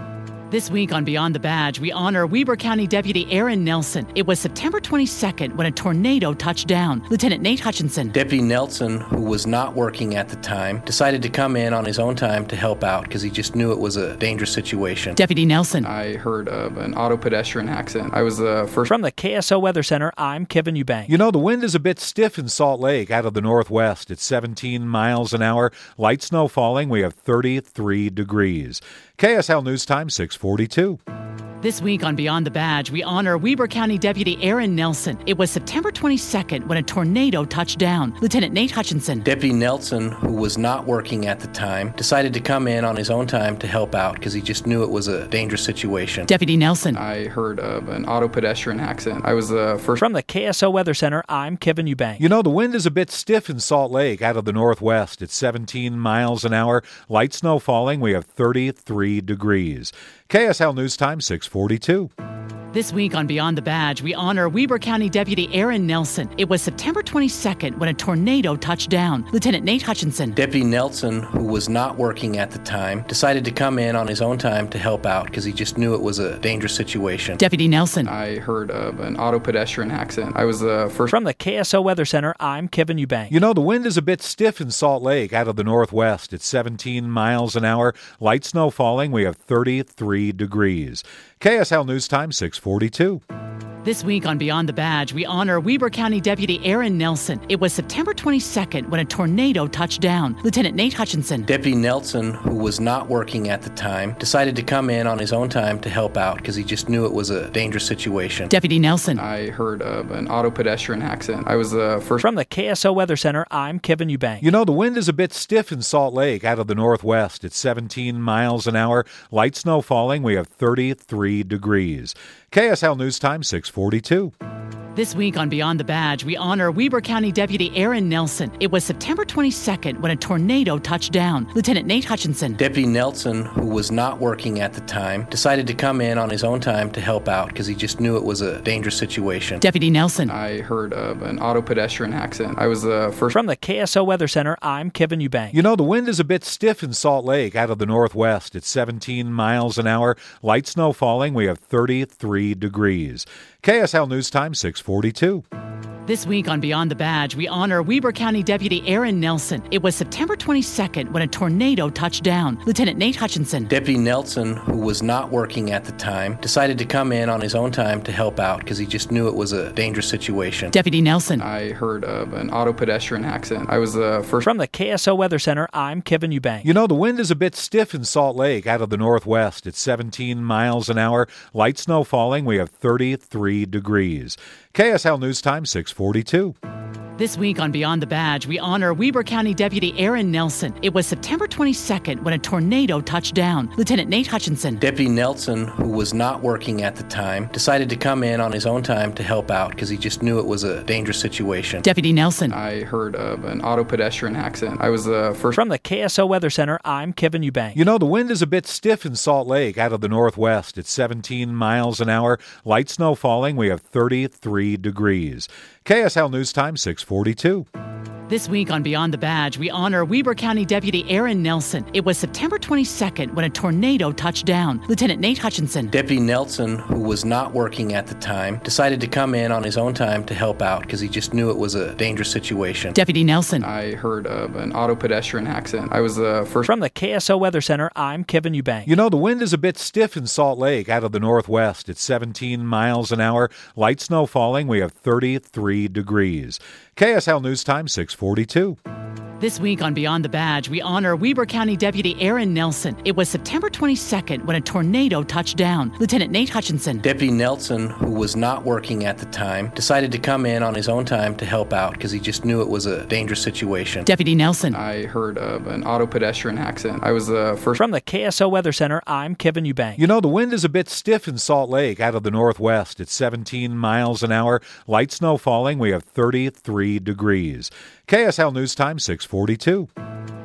This week on Beyond the Badge, we honor Weber County Deputy Aaron Nelson. It was September twenty-second when a tornado touched down. Lieutenant Nate Hutchinson. Deputy Nelson, who was not working at the time, decided to come in on his own time to help out because he just knew it was a dangerous situation. Deputy Nelson. I heard of an auto pedestrian accident. I was the first. From the K S O Weather Center, I'm Kevin Eubank. You know, the wind is a bit stiff in Salt Lake out of the northwest. It's seventeen miles an hour. Light snow falling. We have thirty-three degrees. K S L News Time, six forty-two. This week on Beyond the Badge, we honor Weber County Deputy Aaron Nelson. It was September twenty-second when a tornado touched down. Lieutenant Nate Hutchinson. Deputy Nelson, who was not working at the time, decided to come in on his own time to help out because he just knew it was a dangerous situation. Deputy Nelson. I heard of an auto pedestrian accident. I was the first. From the K S O Weather Center, I'm Kevin Eubank. You know, the wind is a bit stiff in Salt Lake out of the northwest. It's seventeen miles an hour. Light snow falling. We have thirty-three degrees. K S L News Time, six forty-two. This week on Beyond the Badge, we honor Weber County Deputy Aaron Nelson. It was September twenty-second when a tornado touched down. Lieutenant Nate Hutchinson. Deputy Nelson, who was not working at the time, decided to come in on his own time to help out because he just knew it was a dangerous situation. Deputy Nelson. I heard of an auto pedestrian accident. I was the first. From the K S O Weather Center, I'm Kevin Eubank. You know, the wind is a bit stiff in Salt Lake out of the northwest. It's seventeen miles an hour. Light snow falling. We have thirty-three degrees. K S L News Time, six forty-two. This week on Beyond the Badge, we honor Weber County Deputy Aaron Nelson. It was September twenty-second when a tornado touched down. Lieutenant Nate Hutchinson. Deputy Nelson, who was not working at the time, decided to come in on his own time to help out because he just knew it was a dangerous situation. Deputy Nelson. I heard of an auto pedestrian accident. I was the first. From the K S O Weather Center, I'm Kevin Eubank. You know, the wind is a bit stiff in Salt Lake out of the northwest. It's seventeen miles an hour. Light snow falling. We have thirty-three degrees. K S L News Time, six forty-two. This week on Beyond the Badge, we honor Weber County Deputy Aaron Nelson. It was September twenty-second when a tornado touched down. Lieutenant Nate Hutchinson. Deputy Nelson, who was not working at the time, decided to come in on his own time to help out because he just knew it was a dangerous situation. Deputy Nelson. I heard of an auto pedestrian accident. I was the first. From the K S O Weather Center, I'm Kevin Eubank. You know, the wind is a bit stiff in Salt Lake out of the northwest. It's seventeen miles an hour. Light snow falling. We have thirty-three degrees. K S L News Time, six forty-two. This week on Beyond the Badge, we honor Weber County Deputy Aaron Nelson. It was September twenty-second when a tornado touched down. Lieutenant Nate Hutchinson. Deputy Nelson, who was not working at the time, decided to come in on his own time to help out because he just knew it was a dangerous situation. Deputy Nelson. I heard of an auto pedestrian accident. I was the first. From the K S O Weather Center, I'm Kevin Eubank. You know, the wind is a bit stiff in Salt Lake out of the northwest. It's seventeen miles an hour. Light snow falling. We have thirty-three degrees. K S L News Time, six forty-two. This week on Beyond the Badge, we honor Weber County Deputy Aaron Nelson. It was September twenty-second when a tornado touched down. Lieutenant Nate Hutchinson. Deputy Nelson, who was not working at the time, decided to come in on his own time to help out because he just knew it was a dangerous situation. Deputy Nelson. I heard of an auto pedestrian accident. I was the first. From the K S O Weather Center, I'm Kevin Eubank. You know, the wind is a bit stiff in Salt Lake out of the northwest. It's seventeen miles an hour. Light snow falling. We have thirty-three degrees. K S L News Time, six forty-two. This week on Beyond the Badge, we honor Weber County Deputy Aaron Nelson. It was September twenty-second when a tornado touched down. Lieutenant Nate Hutchinson. Deputy Nelson, who was not working at the time, decided to come in on his own time to help out because he just knew it was a dangerous situation. Deputy Nelson. I heard of an auto pedestrian accident. I was the first. From the K S O Weather Center, I'm Kevin Eubank. You know, the wind is a bit stiff in Salt Lake out of the northwest. It's seventeen miles an hour. Light snow falling. We have thirty-three degrees. K S L News Time, six forty-two. This week on Beyond the Badge, we honor Weber County Deputy Aaron Nelson. It was September twenty-second when a tornado touched down. Lieutenant Nate Hutchinson. Deputy Nelson, who was not working at the time, decided to come in on his own time to help out because he just knew it was a dangerous situation. Deputy Nelson. I heard of an auto pedestrian accident. I was the first. From the K S O Weather Center, I'm Kevin Eubank. You know, the wind is a bit stiff in Salt Lake out of the northwest. It's seventeen miles an hour. Light snow falling. We have thirty-three degrees. K S L News Time, six forty-two.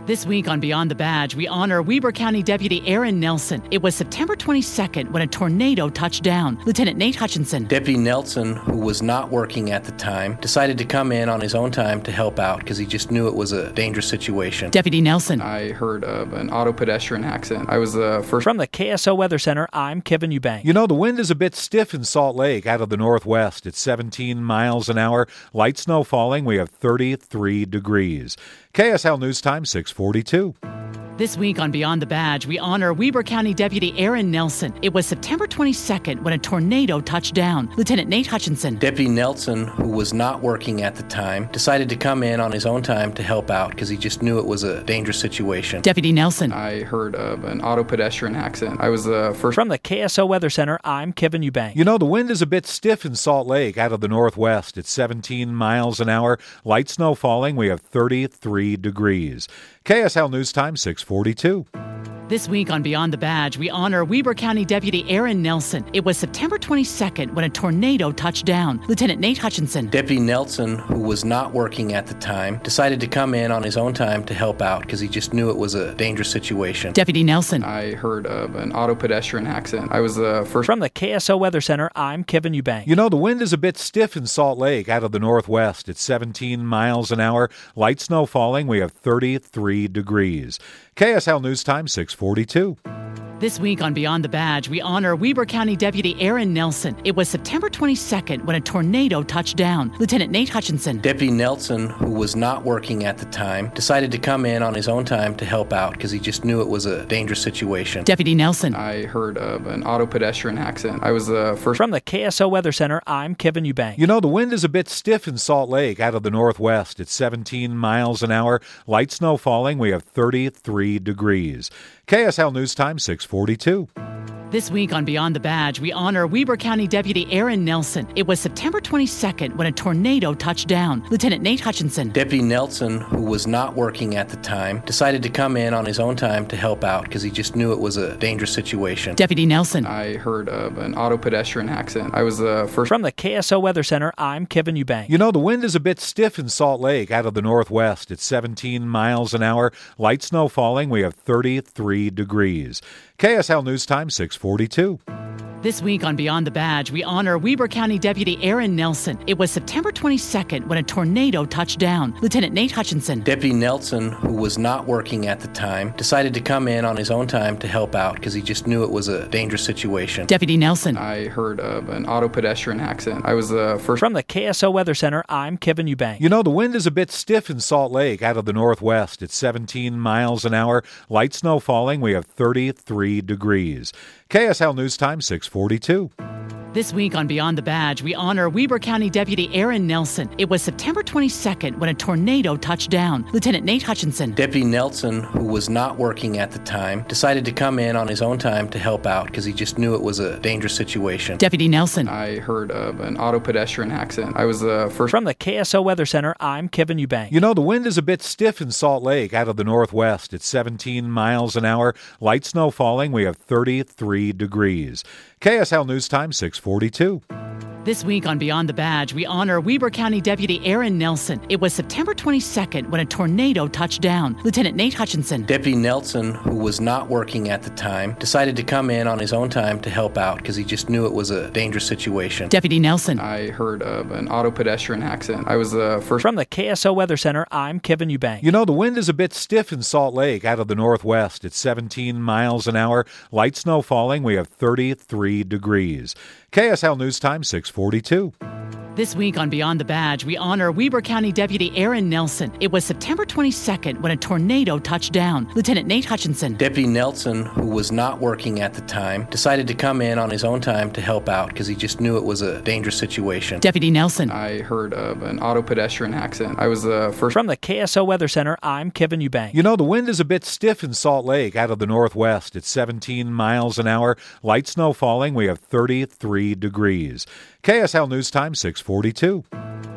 This week on Beyond the Badge, we honor Weber County Deputy Aaron Nelson. It was September twenty-second when a tornado touched down. Lieutenant Nate Hutchinson. Deputy Nelson, who was not working at the time, decided to come in on his own time to help out because he just knew it was a dangerous situation. Deputy Nelson. I heard of an auto pedestrian accident. I was the first. From the K S O Weather Center, I'm Kevin Eubank. You know, the wind is a bit stiff in Salt Lake out of the northwest. It's seventeen miles an hour. Light snow falling. We have thirty-three degrees. K S L News Time, six forty-two. This week on Beyond the Badge, we honor Weber County Deputy Aaron Nelson. It was September twenty-second when a tornado touched down. Lieutenant Nate Hutchinson. Deputy Nelson, who was not working at the time, decided to come in on his own time to help out because he just knew it was a dangerous situation. Deputy Nelson. I heard of an auto pedestrian accident. I was the first. From the K S O Weather Center, I'm Kevin Eubank. You know, the wind is a bit stiff in Salt Lake out of the northwest. It's seventeen miles an hour. Light snow falling. We have thirty-three degrees. K S L News Time, six forty-two. This week on Beyond the Badge, we honor Weber County Deputy Aaron Nelson. It was September twenty-second when a tornado touched down. Lieutenant Nate Hutchinson. Deputy Nelson, who was not working at the time, decided to come in on his own time to help out because he just knew it was a dangerous situation. Deputy Nelson. I heard of an auto pedestrian accident. I was the first. From the K S O Weather Center, I'm Kevin Eubank. You know, the wind is a bit stiff in Salt Lake out of the northwest. It's seventeen miles an hour. Light snow falling. We have thirty-three degrees. K S L News Time, six forty-two. This week on Beyond the Badge, we honor Weber County Deputy Aaron Nelson. It was September twenty-second when a tornado touched down. Lieutenant Nate Hutchinson. Deputy Nelson, who was not working at the time, decided to come in on his own time to help out because he just knew it was a dangerous situation. Deputy Nelson. I heard of an auto pedestrian accident. I was the first. From the K S O Weather Center, I'm Kevin Eubank. You know, the wind is a bit stiff in Salt Lake out of the northwest. It's seventeen miles an hour. Light snow falling. We have thirty-three degrees. K S L News Time, six forty-two. This week on Beyond the Badge, we honor Weber County Deputy Aaron Nelson. It was September twenty-second when a tornado touched down. Lieutenant Nate Hutchinson. Deputy Nelson, who was not working at the time, decided to come in on his own time to help out because he just knew it was a dangerous situation. Deputy Nelson. I heard of an auto pedestrian accident. I was the first. From the K S O Weather Center, I'm Kevin Eubank. You know, the wind is a bit stiff in Salt Lake out of the northwest. It's seventeen miles an hour. Light snow falling. We have thirty-three degrees. K S L News Time, six forty-two. This week on Beyond the Badge, we honor Weber County Deputy Aaron Nelson. It was September twenty-second when a tornado touched down. Lieutenant Nate Hutchinson. Deputy Nelson, who was not working at the time, decided to come in on his own time to help out because he just knew it was a dangerous situation. Deputy Nelson. I heard of an auto pedestrian accident. I was the first. From the K S O Weather Center, I'm Kevin Eubank. You know, the wind is a bit stiff in Salt Lake out of the northwest. It's seventeen miles an hour. Light snow falling. We have thirty-three degrees. K S L News Time, six forty-two. This week on Beyond the Badge, we honor Weber County Deputy Aaron Nelson. It was September twenty-second when a tornado touched down. Lieutenant Nate Hutchinson. Deputy Nelson, who was not working at the time, decided to come in on his own time to help out because he just knew it was a dangerous situation. Deputy Nelson. I heard of an auto pedestrian accident. I was the first. From the K S O Weather Center, I'm Kevin Eubank. You know, the wind is a bit stiff in Salt Lake out of the northwest. It's seventeen miles an hour. Light snow falling. We have thirty-three degrees. K S L News Time, six forty-two. This week on Beyond the Badge, we honor Weber County Deputy Aaron Nelson. It was September twenty-second when a tornado touched down. Lieutenant Nate Hutchinson. Deputy Nelson, who was not working at the time, decided to come in on his own time to help out because he just knew it was a dangerous situation. Deputy Nelson. I heard of an auto pedestrian accident. I was the first. From the K S O Weather Center, I'm Kevin Eubank. You know, the wind is a bit stiff in Salt Lake out of the northwest. It's seventeen miles an hour. Light snow falling. We have thirty-three degrees. K S L News Time, six forty-two. This week on Beyond the Badge, we honor Weber County Deputy Aaron Nelson. It was September twenty-second when a tornado touched down. Lieutenant Nate Hutchinson. Deputy Nelson, who was not working at the time, decided to come in on his own time to help out because he just knew it was a dangerous situation. Deputy Nelson. I heard of an auto pedestrian accident. I was the first. From the K S O Weather Center, I'm Kevin Eubank. You know, the wind is a bit stiff in Salt Lake out of the northwest. It's seventeen miles an hour. Light snow falling. We have thirty-three degrees. K S L News Time, six forty-two.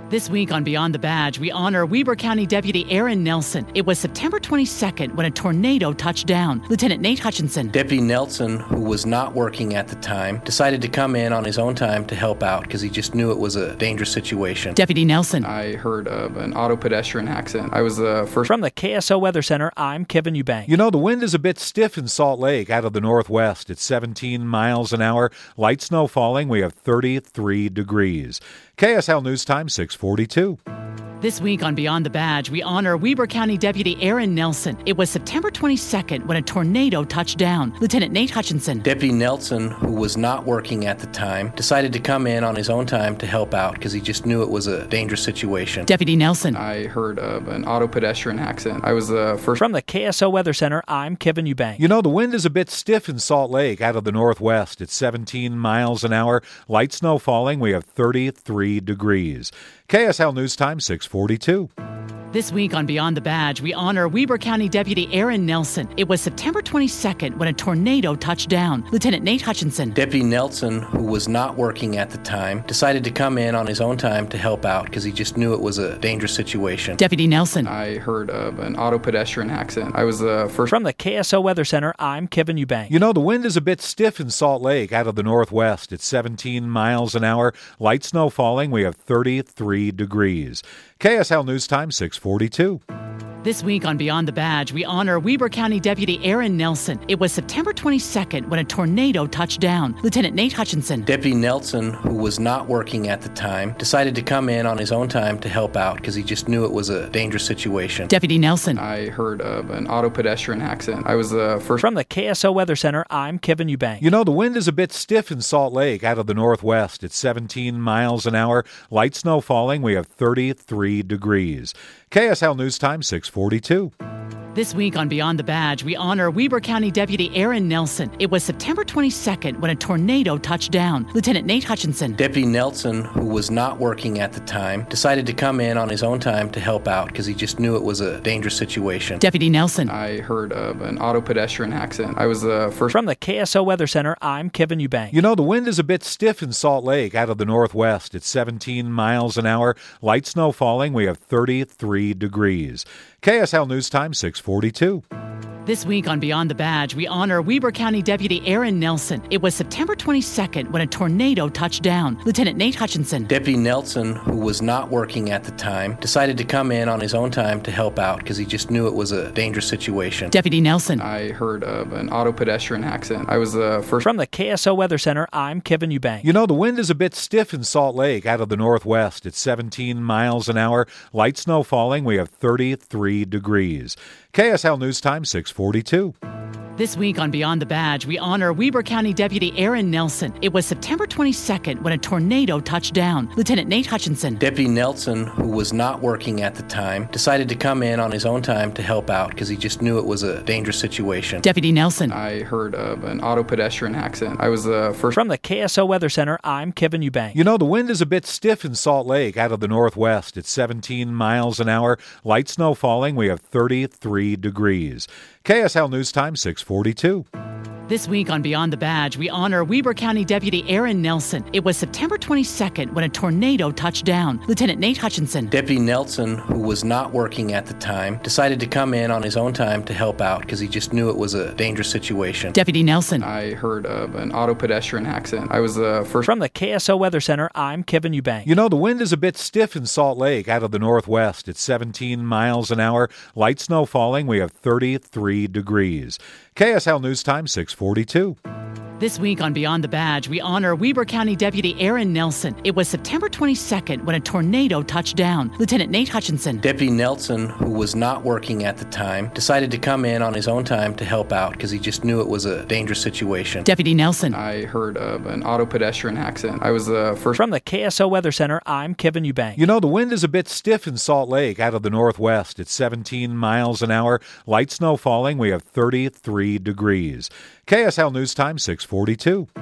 This week on Beyond the Badge, we honor Weber County Deputy Aaron Nelson. It was September twenty-second when a tornado touched down. Lieutenant Nate Hutchinson. Deputy Nelson, who was not working at the time, decided to come in on his own time to help out because he just knew it was a dangerous situation. Deputy Nelson. I heard of an auto pedestrian accident. I was the first. From the K S O Weather Center, I'm Kevin Eubank. You know, the wind is a bit stiff in Salt Lake out of the northwest. It's seventeen miles an hour. Light snow falling. We have thirty-three degrees. K S L News Time, six forty-two. This week on Beyond the Badge, we honor Weber County Deputy Aaron Nelson. It was September twenty-second when a tornado touched down. Lieutenant Nate Hutchinson. Deputy Nelson, who was not working at the time, decided to come in on his own time to help out because he just knew it was a dangerous situation. Deputy Nelson. I heard of an auto pedestrian accident. I was the first. From the K S O Weather Center, I'm Kevin Eubank. You know, the wind is a bit stiff in Salt Lake out of the northwest. It's seventeen miles an hour. Light snow falling. We have thirty-three degrees. K S L News Time, six forty-two. This week on Beyond the Badge, we honor Weber County Deputy Aaron Nelson. It was September twenty-second when a tornado touched down. Lieutenant Nate Hutchinson. Deputy Nelson, who was not working at the time, decided to come in on his own time to help out because he just knew it was a dangerous situation. Deputy Nelson. I heard of an auto pedestrian accident. I was the first. From the K S O Weather Center, I'm Kevin Eubank. You know, the wind is a bit stiff in Salt Lake out of the northwest. It's seventeen miles an hour. Light snow falling. We have thirty-three degrees. K S L News Time, six forty-two. This week on Beyond the Badge, we honor Weber County Deputy Aaron Nelson. It was September twenty-second when a tornado touched down. Lieutenant Nate Hutchinson. Deputy Nelson, who was not working at the time, decided to come in on his own time to help out because he just knew it was a dangerous situation. Deputy Nelson. I heard of an auto pedestrian accident. I was the first. From the K S O Weather Center, I'm Kevin Eubank. You know, the wind is a bit stiff in Salt Lake out of the northwest. It's seventeen miles an hour. Light snow falling. We have thirty-three degrees. K S L News Time, six forty-two. This week on Beyond the Badge, we honor Weber County Deputy Aaron Nelson. It was September twenty-second when a tornado touched down. Lieutenant Nate Hutchinson. Deputy Nelson, who was not working at the time, decided to come in on his own time to help out because he just knew it was a dangerous situation. Deputy Nelson. I heard of an auto pedestrian accident. I was the first. From the K S O Weather Center, I'm Kevin Eubank. You know, the wind is a bit stiff in Salt Lake out of the northwest. It's seventeen miles an hour. Light snow falling. We have thirty-three degrees. K S L News Time, six forty-two. This week on Beyond the Badge, we honor Weber County Deputy Aaron Nelson. It was September twenty-second when a tornado touched down. Lieutenant Nate Hutchinson. Deputy Nelson, who was not working at the time, decided to come in on his own time to help out because he just knew it was a dangerous situation. Deputy Nelson. I heard of an auto pedestrian accident. I was the first. From the K S O Weather Center, I'm Kevin Eubank. You know, the wind is a bit stiff in Salt Lake out of the northwest. It's seventeen miles an hour. Light snow falling. We have thirty-three degrees. K S L News Time, six forty-two. This week on Beyond the Badge, we honor Weber County Deputy Aaron Nelson. It was September twenty-second when a tornado touched down. Lieutenant Nate Hutchinson. Deputy Nelson, who was not working at the time, decided to come in on his own time to help out because he just knew it was a dangerous situation. Deputy Nelson. I heard of an auto pedestrian accident. I was the first. From the K S O Weather Center, I'm Kevin Eubank. You know, the wind is a bit stiff in Salt Lake out of the northwest. It's seventeen miles an hour. Light snow falling. We have thirty-three degrees. K S L News Time, six forty-two. This week on Beyond the Badge, we honor Weber County Deputy Aaron Nelson. It was September twenty-second when a tornado touched down. Lieutenant Nate Hutchinson. Deputy Nelson, who was not working at the time, decided to come in on his own time to help out because he just knew it was a dangerous situation. Deputy Nelson. I heard of an auto pedestrian accident. I was the first. From the K S O Weather Center, I'm Kevin Eubank. You know, the wind is a bit stiff in Salt Lake out of the northwest. It's seventeen miles an hour. Light snow falling. We have thirty-three degrees. K S L News Time, six forty-two. This week on Beyond the Badge, we honor Weber County Deputy Aaron Nelson. It was September twenty-second when a tornado touched down. Lieutenant Nate Hutchinson. Deputy Nelson, who was not working at the time, decided to come in on his own time to help out because he just knew it was a dangerous situation. Deputy Nelson. I heard of an auto pedestrian accident. I was the first. From the K S O Weather Center, I'm Kevin Eubank. You know, the wind is a bit stiff in Salt Lake out of the northwest. It's seventeen miles an hour. Light snow falling. We have thirty-three degrees. K S L News Time, six forty-two.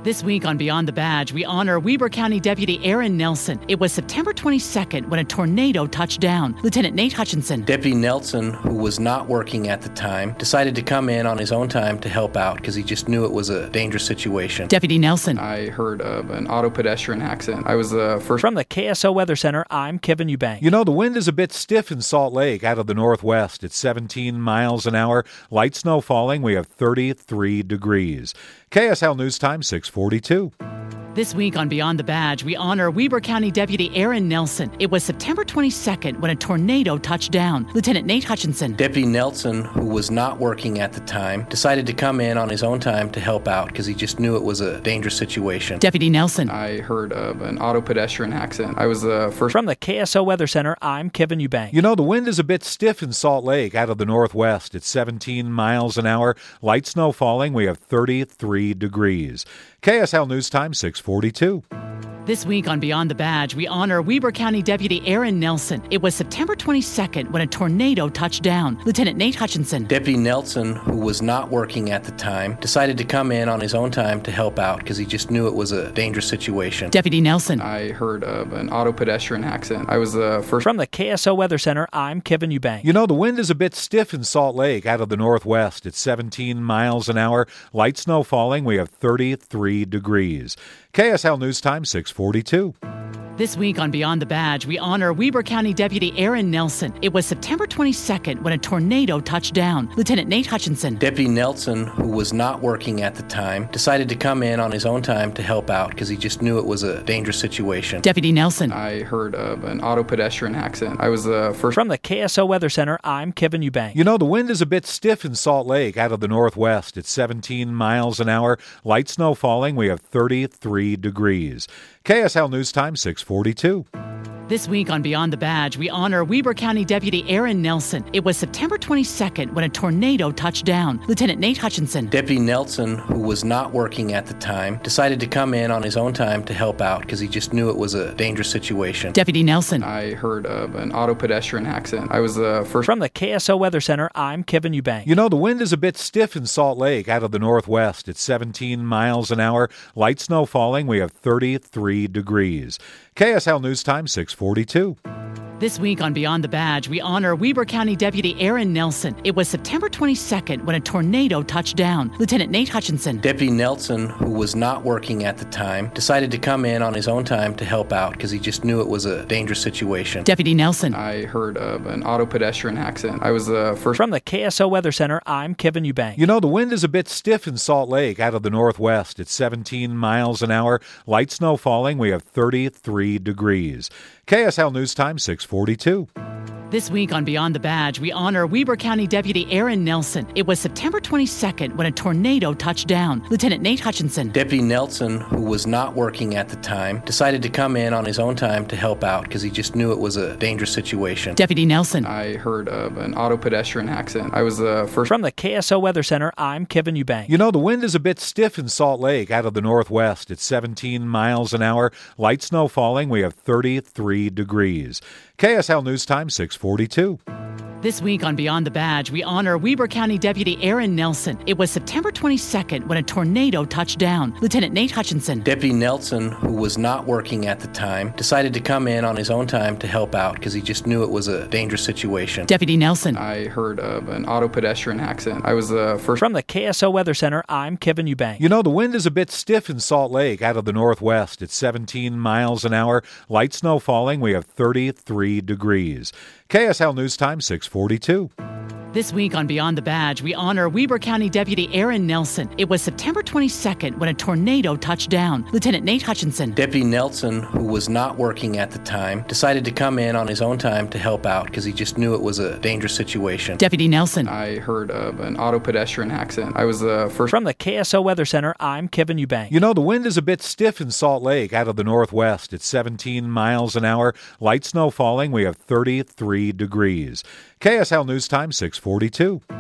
This week on Beyond the Badge, we honor Weber County Deputy Aaron Nelson. It was September twenty-second when a tornado touched down. Lieutenant Nate Hutchinson. Deputy Nelson, who was not working at the time, decided to come in on his own time to help out because he just knew it was a dangerous situation. Deputy Nelson. I heard of an auto pedestrian accident. I was the first. From the K S O Weather Center, I'm Kevin Eubank. You know, the wind is a bit stiff in Salt Lake out of the northwest. It's seventeen miles an hour. Light snow falling. We have thirty-three degrees. K S L News Time, six forty-two. This week on Beyond the Badge, we honor Weber County Deputy Aaron Nelson. It was September twenty-second when a tornado touched down. Lieutenant Nate Hutchinson. Deputy Nelson, who was not working at the time, decided to come in on his own time to help out because he just knew it was a dangerous situation. Deputy Nelson. I heard of an auto pedestrian accident. I was the first. From the K S O Weather Center, I'm Kevin Eubank. You know, the wind is a bit stiff in Salt Lake out of the northwest. It's seventeen miles an hour. Light snow falling. We have thirty-three degrees. K S L News Time, six forty-two. This week on Beyond the Badge, we honor Weber County Deputy Aaron Nelson. It was September twenty-second when a tornado touched down. Lieutenant Nate Hutchinson. Deputy Nelson, who was not working at the time, decided to come in on his own time to help out because he just knew it was a dangerous situation. Deputy Nelson. I heard of an auto pedestrian accident. I was the first. From the K S O Weather Center, I'm Kevin Eubank. You know, the wind is a bit stiff in Salt Lake out of the northwest. It's seventeen miles an hour. Light snow falling. We have thirty-three degrees. K S L News Time, six forty-two. This week on Beyond the Badge, we honor Weber County Deputy Aaron Nelson. It was September twenty-second when a tornado touched down. Lieutenant Nate Hutchinson. Deputy Nelson, who was not working at the time, decided to come in on his own time to help out because he just knew it was a dangerous situation. Deputy Nelson. I heard of an auto pedestrian accident. I was the first. From the K S O Weather Center, I'm Kevin Eubank. You know, the wind is a bit stiff in Salt Lake out of the northwest. It's seventeen miles an hour. Light snow falling. We have thirty-three degrees. K S L News Time, six forty-two. This week on Beyond the Badge, we honor Weber County Deputy Aaron Nelson. It was September twenty-second when a tornado touched down. Lieutenant Nate Hutchinson. Deputy Nelson, who was not working at the time, decided to come in on his own time to help out because he just knew it was a dangerous situation. Deputy Nelson. I heard of an auto pedestrian accident. I was the first. From the K S O Weather Center, I'm Kevin Eubank. You know, the wind is a bit stiff in Salt Lake out of the northwest. It's seventeen miles an hour. Light snow falling. We have thirty-three degrees. K S L News Time, six forty-two. This week on Beyond the Badge, we honor Weber County Deputy Aaron Nelson. It was September twenty-second when a tornado touched down. Lieutenant Nate Hutchinson. Deputy Nelson, who was not working at the time, decided to come in on his own time to help out because he just knew it was a dangerous situation. Deputy Nelson. I heard of an auto pedestrian accident. I was the first. From the K S O Weather Center, I'm Kevin Eubank. You know, the wind is a bit stiff in Salt Lake out of the northwest. It's seventeen miles an hour. Light snow falling. We have thirty-three degrees. K S L News Time, six forty-two. This week on Beyond the Badge, we honor Weber County Deputy Aaron Nelson. It was September twenty-second when a tornado touched down. Lieutenant Nate Hutchinson. Deputy Nelson, who was not working at the time, decided to come in on his own time to help out because he just knew it was a dangerous situation. Deputy Nelson. I heard of an auto pedestrian accident. I was the first. From the K S O Weather Center, I'm Kevin Eubank. You know, the wind is a bit stiff in Salt Lake out of the northwest. It's seventeen miles an hour. Light snow falling. We have thirty-three degrees. K S L News Time, six forty-two. This week on Beyond the Badge, we honor Weber County Deputy Aaron Nelson. It was September twenty-second when a tornado touched down. Lieutenant Nate Hutchinson. Deputy Nelson, who was not working at the time, decided to come in on his own time to help out because he just knew it was a dangerous situation. Deputy Nelson. I heard of an auto pedestrian accident. I was the first. From the K S O Weather Center, I'm Kevin Eubank. You know, the wind is a bit stiff in Salt Lake out of the northwest. It's seventeen miles an hour. Light snow falling. We have thirty-three degrees. K S L News Time, six forty-two. This week on Beyond the Badge, we honor Weber County Deputy Aaron Nelson. It was September twenty-second when a tornado touched down. Lieutenant Nate Hutchinson. Deputy Nelson, who was not working at the time, decided to come in on his own time to help out because he just knew it was a dangerous situation. Deputy Nelson. I heard of an auto pedestrian accident. I was the first. From the K S O Weather Center, I'm Kevin Eubank. You know, the wind is a bit stiff in Salt Lake out of the northwest. It's seventeen miles an hour. Light snow falling. We have thirty-three degrees. K S L News Time, six forty-two.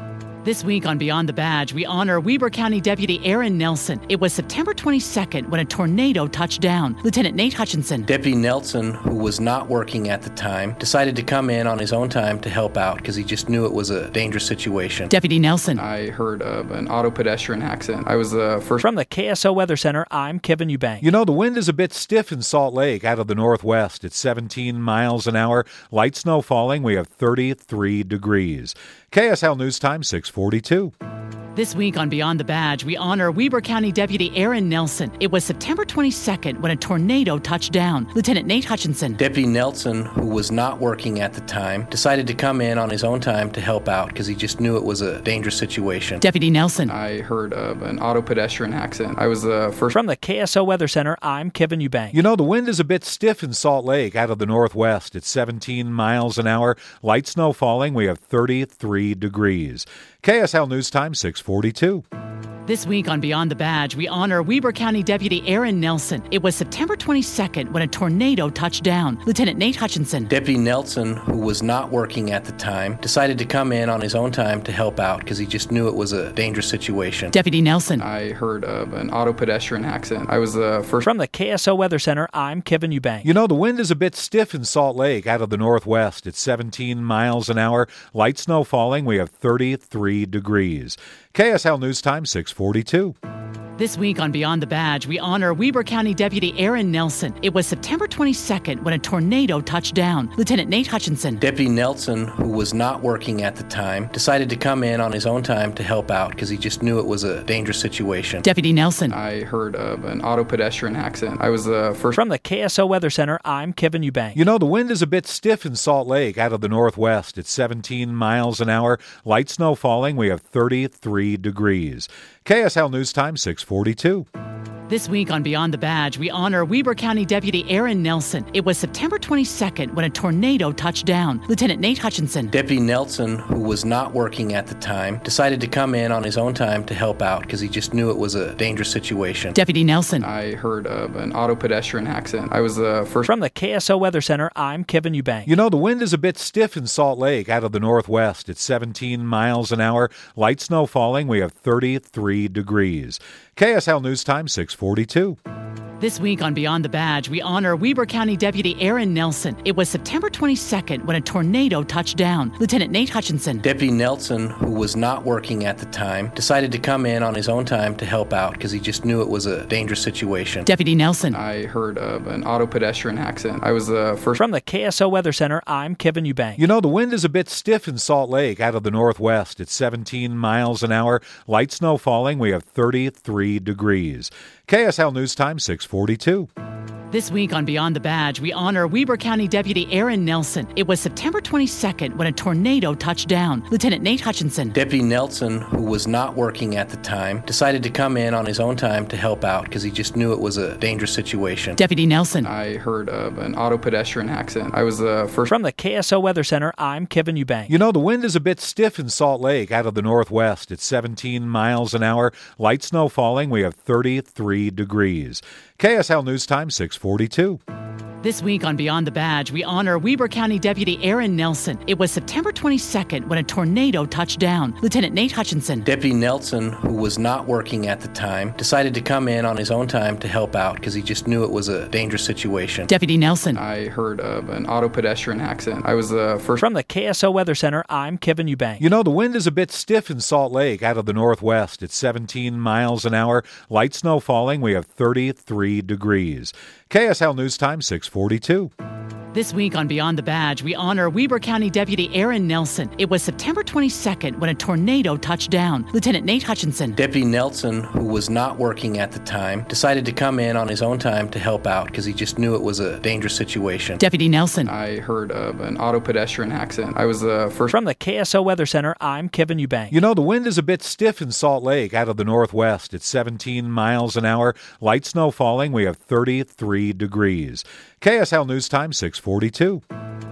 This week on Beyond the Badge, we honor Weber County Deputy Aaron Nelson. It was September twenty-second when a tornado touched down. Lieutenant Nate Hutchinson. Deputy Nelson, who was not working at the time, decided to come in on his own time to help out because he just knew it was a dangerous situation. Deputy Nelson. I heard of an auto pedestrian accident. I was the first. From the K S O Weather Center, I'm Kevin Eubank. You know, the wind is a bit stiff in Salt Lake out of the northwest. It's seventeen miles an hour. Light snow falling. We have thirty-three degrees. K S L News Time, six forty-two. This week on Beyond the Badge, we honor Weber County Deputy Aaron Nelson. It was September twenty-second when a tornado touched down. Lieutenant Nate Hutchinson. Deputy Nelson, who was not working at the time, decided to come in on his own time to help out because he just knew it was a dangerous situation. Deputy Nelson. I heard of an auto pedestrian accident. I was the first. From the K S O Weather Center, I'm Kevin Eubank. You know, the wind is a bit stiff in Salt Lake out of the northwest. It's seventeen miles an hour. Light snow falling. We have thirty-three degrees. K S L News Time, six forty-two. This week on Beyond the Badge, we honor Weber County Deputy Aaron Nelson. It was September twenty-second when a tornado touched down. Lieutenant Nate Hutchinson. Deputy Nelson, who was not working at the time, decided to come in on his own time to help out because he just knew it was a dangerous situation. Deputy Nelson. I heard of an auto pedestrian accident. I was the first. From the K S O Weather Center, I'm Kevin Eubank. You know, the wind is a bit stiff in Salt Lake out of the northwest. It's seventeen miles an hour. Light snow falling. We have thirty-three degrees. K S L News Time, six forty-two. This week on Beyond the Badge, we honor Weber County Deputy Aaron Nelson. It was September twenty-second when a tornado touched down. Lieutenant Nate Hutchinson. Deputy Nelson, who was not working at the time, decided to come in on his own time to help out because he just knew it was a dangerous situation. Deputy Nelson. I heard of an auto pedestrian accident. I was the first. From the K S O Weather Center, I'm Kevin Eubank. You know, the wind is a bit stiff in Salt Lake out of the northwest. It's seventeen miles an hour. Light snow falling. We have thirty-three degrees. K S L News Time, six forty-two. This week on Beyond the Badge, we honor Weber County Deputy Aaron Nelson. It was September twenty-second when a tornado touched down. Lieutenant Nate Hutchinson. Deputy Nelson, who was not working at the time, decided to come in on his own time to help out because he just knew it was a dangerous situation. Deputy Nelson. I heard of an auto pedestrian accident. I was the first. From the K S O Weather Center, I'm Kevin Eubank. You know, the wind is a bit stiff in Salt Lake out of the northwest. It's seventeen miles an hour. Light snow falling. We have thirty-three degrees. K S L News Time, six forty-two. This week on Beyond the Badge, we honor Weber County Deputy Aaron Nelson. It was September twenty-second when a tornado touched down. Lieutenant Nate Hutchinson. Deputy Nelson, who was not working at the time, decided to come in on his own time to help out because he just knew it was a dangerous situation. Deputy Nelson. I heard of an auto pedestrian accident. I was the first. From the K S O Weather Center, I'm Kevin Eubank. You know, the wind is a bit stiff in Salt Lake out of the northwest. It's seventeen miles an hour. Light snow falling. We have thirty-three degrees. K S L News Time, six forty-two. This week on Beyond the Badge, we honor Weber County Deputy Aaron Nelson. It was September twenty-second when a tornado touched down. Lieutenant Nate Hutchinson. Deputy Nelson, who was not working at the time, decided to come in on his own time to help out because he just knew it was a dangerous situation. Deputy Nelson. I heard of an auto pedestrian accident. I was the first. From the K S O Weather Center, I'm Kevin Eubank. You know, the wind is a bit stiff in Salt Lake out of the northwest. It's seventeen miles an hour. Light snow falling. We have thirty-three degrees. K S L News Time, six forty-two. This week on Beyond the Badge, we honor Weber County Deputy Aaron Nelson. It was September twenty-second when a tornado touched down. Lieutenant Nate Hutchinson. Deputy Nelson, who was not working at the time, decided to come in on his own time to help out because he just knew it was a dangerous situation. Deputy Nelson. I heard of an auto pedestrian accident. I was the first. From the K S O Weather Center, I'm Kevin Eubank. You know, the wind is a bit stiff in Salt Lake out of the northwest. It's seventeen miles an hour. Light snow falling. We have thirty-three degrees. K S L News Time, six forty-two. This week on Beyond the Badge, we honor Weber County Deputy Aaron Nelson. It was September twenty-second when a tornado touched down. Lieutenant Nate Hutchinson. Deputy Nelson, who was not working at the time, decided to come in on his own time to help out because he just knew it was a dangerous situation. Deputy Nelson. I heard of an auto pedestrian accident. I was the first. From the K S O Weather Center, I'm Kevin Eubank. You know, the wind is a bit stiff in Salt Lake out of the northwest. It's seventeen miles an hour. Light snow falling. We have thirty-three degrees. K S L News Time, six forty-two.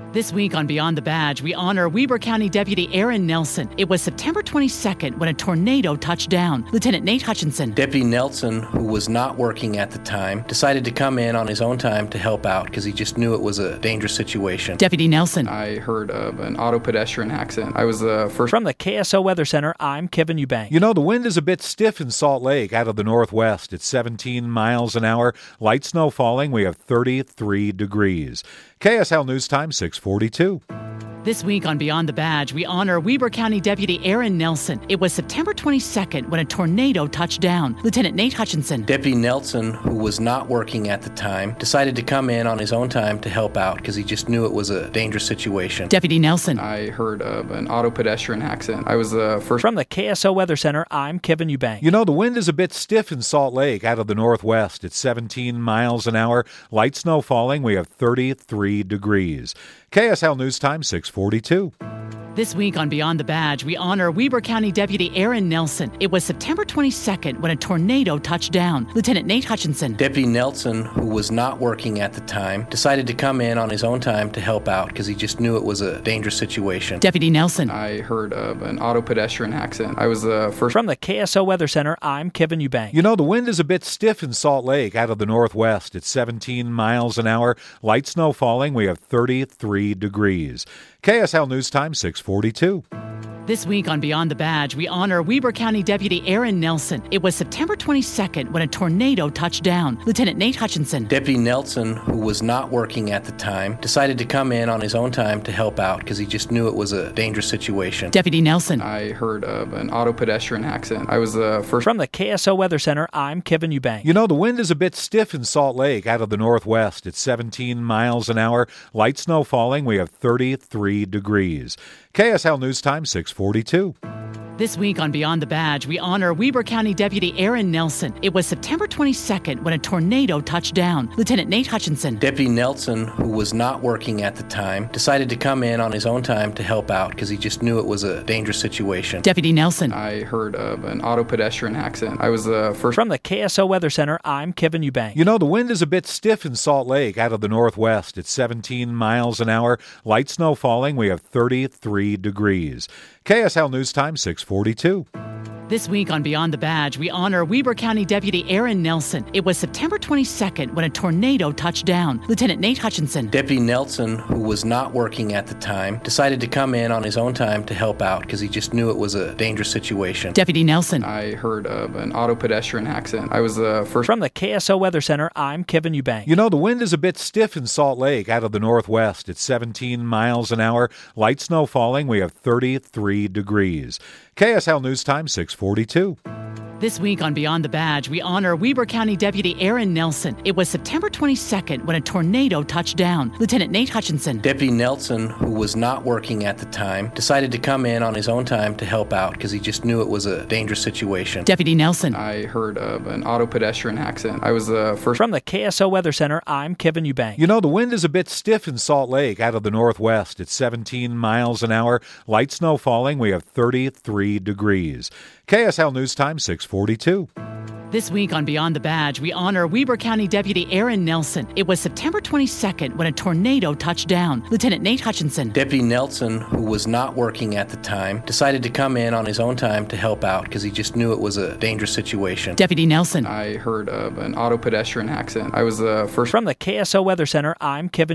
This week on Beyond the Badge, we honor Weber County Deputy Aaron Nelson. It was September twenty-second when a tornado touched down. Lieutenant Nate Hutchinson. Deputy Nelson, who was not working at the time, decided to come in on his own time to help out because he just knew it was a dangerous situation. Deputy Nelson. I heard of an auto pedestrian accident. I was the first. From the K S O Weather Center, I'm Kevin Eubank. You know, the wind is a bit stiff in Salt Lake out of the northwest. It's seventeen miles an hour. Light snow falling. We have thirty-three degrees. K S L News Time, six forty-two. This week on Beyond the Badge, we honor Weber County Deputy Aaron Nelson. It was September twenty-second when a tornado touched down. Lieutenant Nate Hutchinson. Deputy Nelson, who was not working at the time, decided to come in on his own time to help out because he just knew it was a dangerous situation. Deputy Nelson. I heard of an auto pedestrian accident. I was the first. From the K S O Weather Center, I'm Kevin Eubank. You know, the wind is a bit stiff in Salt Lake out of the northwest. It's seventeen miles an hour. Light snow falling. We have thirty-three degrees. K S L News Time, six forty-two. This week on Beyond the Badge, we honor Weber County Deputy Aaron Nelson. It was September twenty-second when a tornado touched down. Lieutenant Nate Hutchinson. Deputy Nelson, who was not working at the time, decided to come in on his own time to help out because he just knew it was a dangerous situation. Deputy Nelson. I heard of an auto pedestrian accident. I was the first. From the K S O Weather Center, I'm Kevin Eubank. You know, the wind is a bit stiff in Salt Lake out of the northwest. It's seventeen miles an hour. Light snow falling. We have thirty-three degrees. K S L News Time, six forty-two. This week on Beyond the Badge, we honor Weber County Deputy Aaron Nelson. It was September twenty-second when a tornado touched down. Lieutenant Nate Hutchinson. Deputy Nelson, who was not working at the time, decided to come in on his own time to help out because he just knew it was a dangerous situation. Deputy Nelson. I heard of an auto pedestrian accident. I was the first. From the K S O Weather Center, I'm Kevin Eubank. You know, the wind is a bit stiff in Salt Lake out of the northwest. It's seventeen miles an hour. Light snow falling. We have thirty-three degrees. K S L News Time, six forty-two. This week on Beyond the Badge, we honor Weber County Deputy Aaron Nelson. It was September twenty-second when a tornado touched down. Lieutenant Nate Hutchinson. Deputy Nelson, who was not working at the time, decided to come in on his own time to help out because he just knew it was a dangerous situation. Deputy Nelson. I heard of an auto pedestrian accident. I was the first. From the K S O Weather Center, I'm Kevin Eubank. You know, the wind is a bit stiff in Salt Lake out of the northwest. It's seventeen miles an hour. Light snow falling. We have thirty-three degrees. K S L News Time, six forty-two. This week on Beyond the Badge, we honor Weber County Deputy Aaron Nelson. It was September twenty-second when a tornado touched down. Lieutenant Nate Hutchinson. Deputy Nelson, who was not working at the time, decided to come in on his own time to help out because he just knew it was a dangerous situation. Deputy Nelson. I heard of an auto pedestrian accident. I was the first. From the K S O Weather Center, I'm Kevin Eubank. You know, the wind is a bit stiff in Salt Lake out of the northwest. It's seventeen miles an hour. Light snow falling. We have thirty-three degrees. K S L News Time, six forty-two. This week on Beyond the Badge, we honor Weber County Deputy Aaron Nelson. It was September twenty-second when a tornado touched down. Lieutenant Nate Hutchinson. Deputy Nelson, who was not working at the time, decided to come in on his own time to help out because he just knew it was a dangerous situation. Deputy Nelson. I heard of an auto pedestrian accident. I was the first. From the K S O Weather Center, I'm Kevin Eubank. You know, the wind is a bit stiff in Salt Lake out of the northwest. It's seventeen miles an hour. Light snow falling. We have thirty-three degrees. K S L News Time, six forty-two. This week on Beyond the Badge, we honor Weber County Deputy Aaron Nelson. It was September twenty-second when a tornado touched down. Lieutenant Nate Hutchinson. Deputy Nelson, who was not working at the time, decided to come in on his own time to help out because he just knew it was a dangerous situation. Deputy Nelson. I heard of an auto pedestrian accident. I was the first. From the K S O Weather Center, I'm Kevin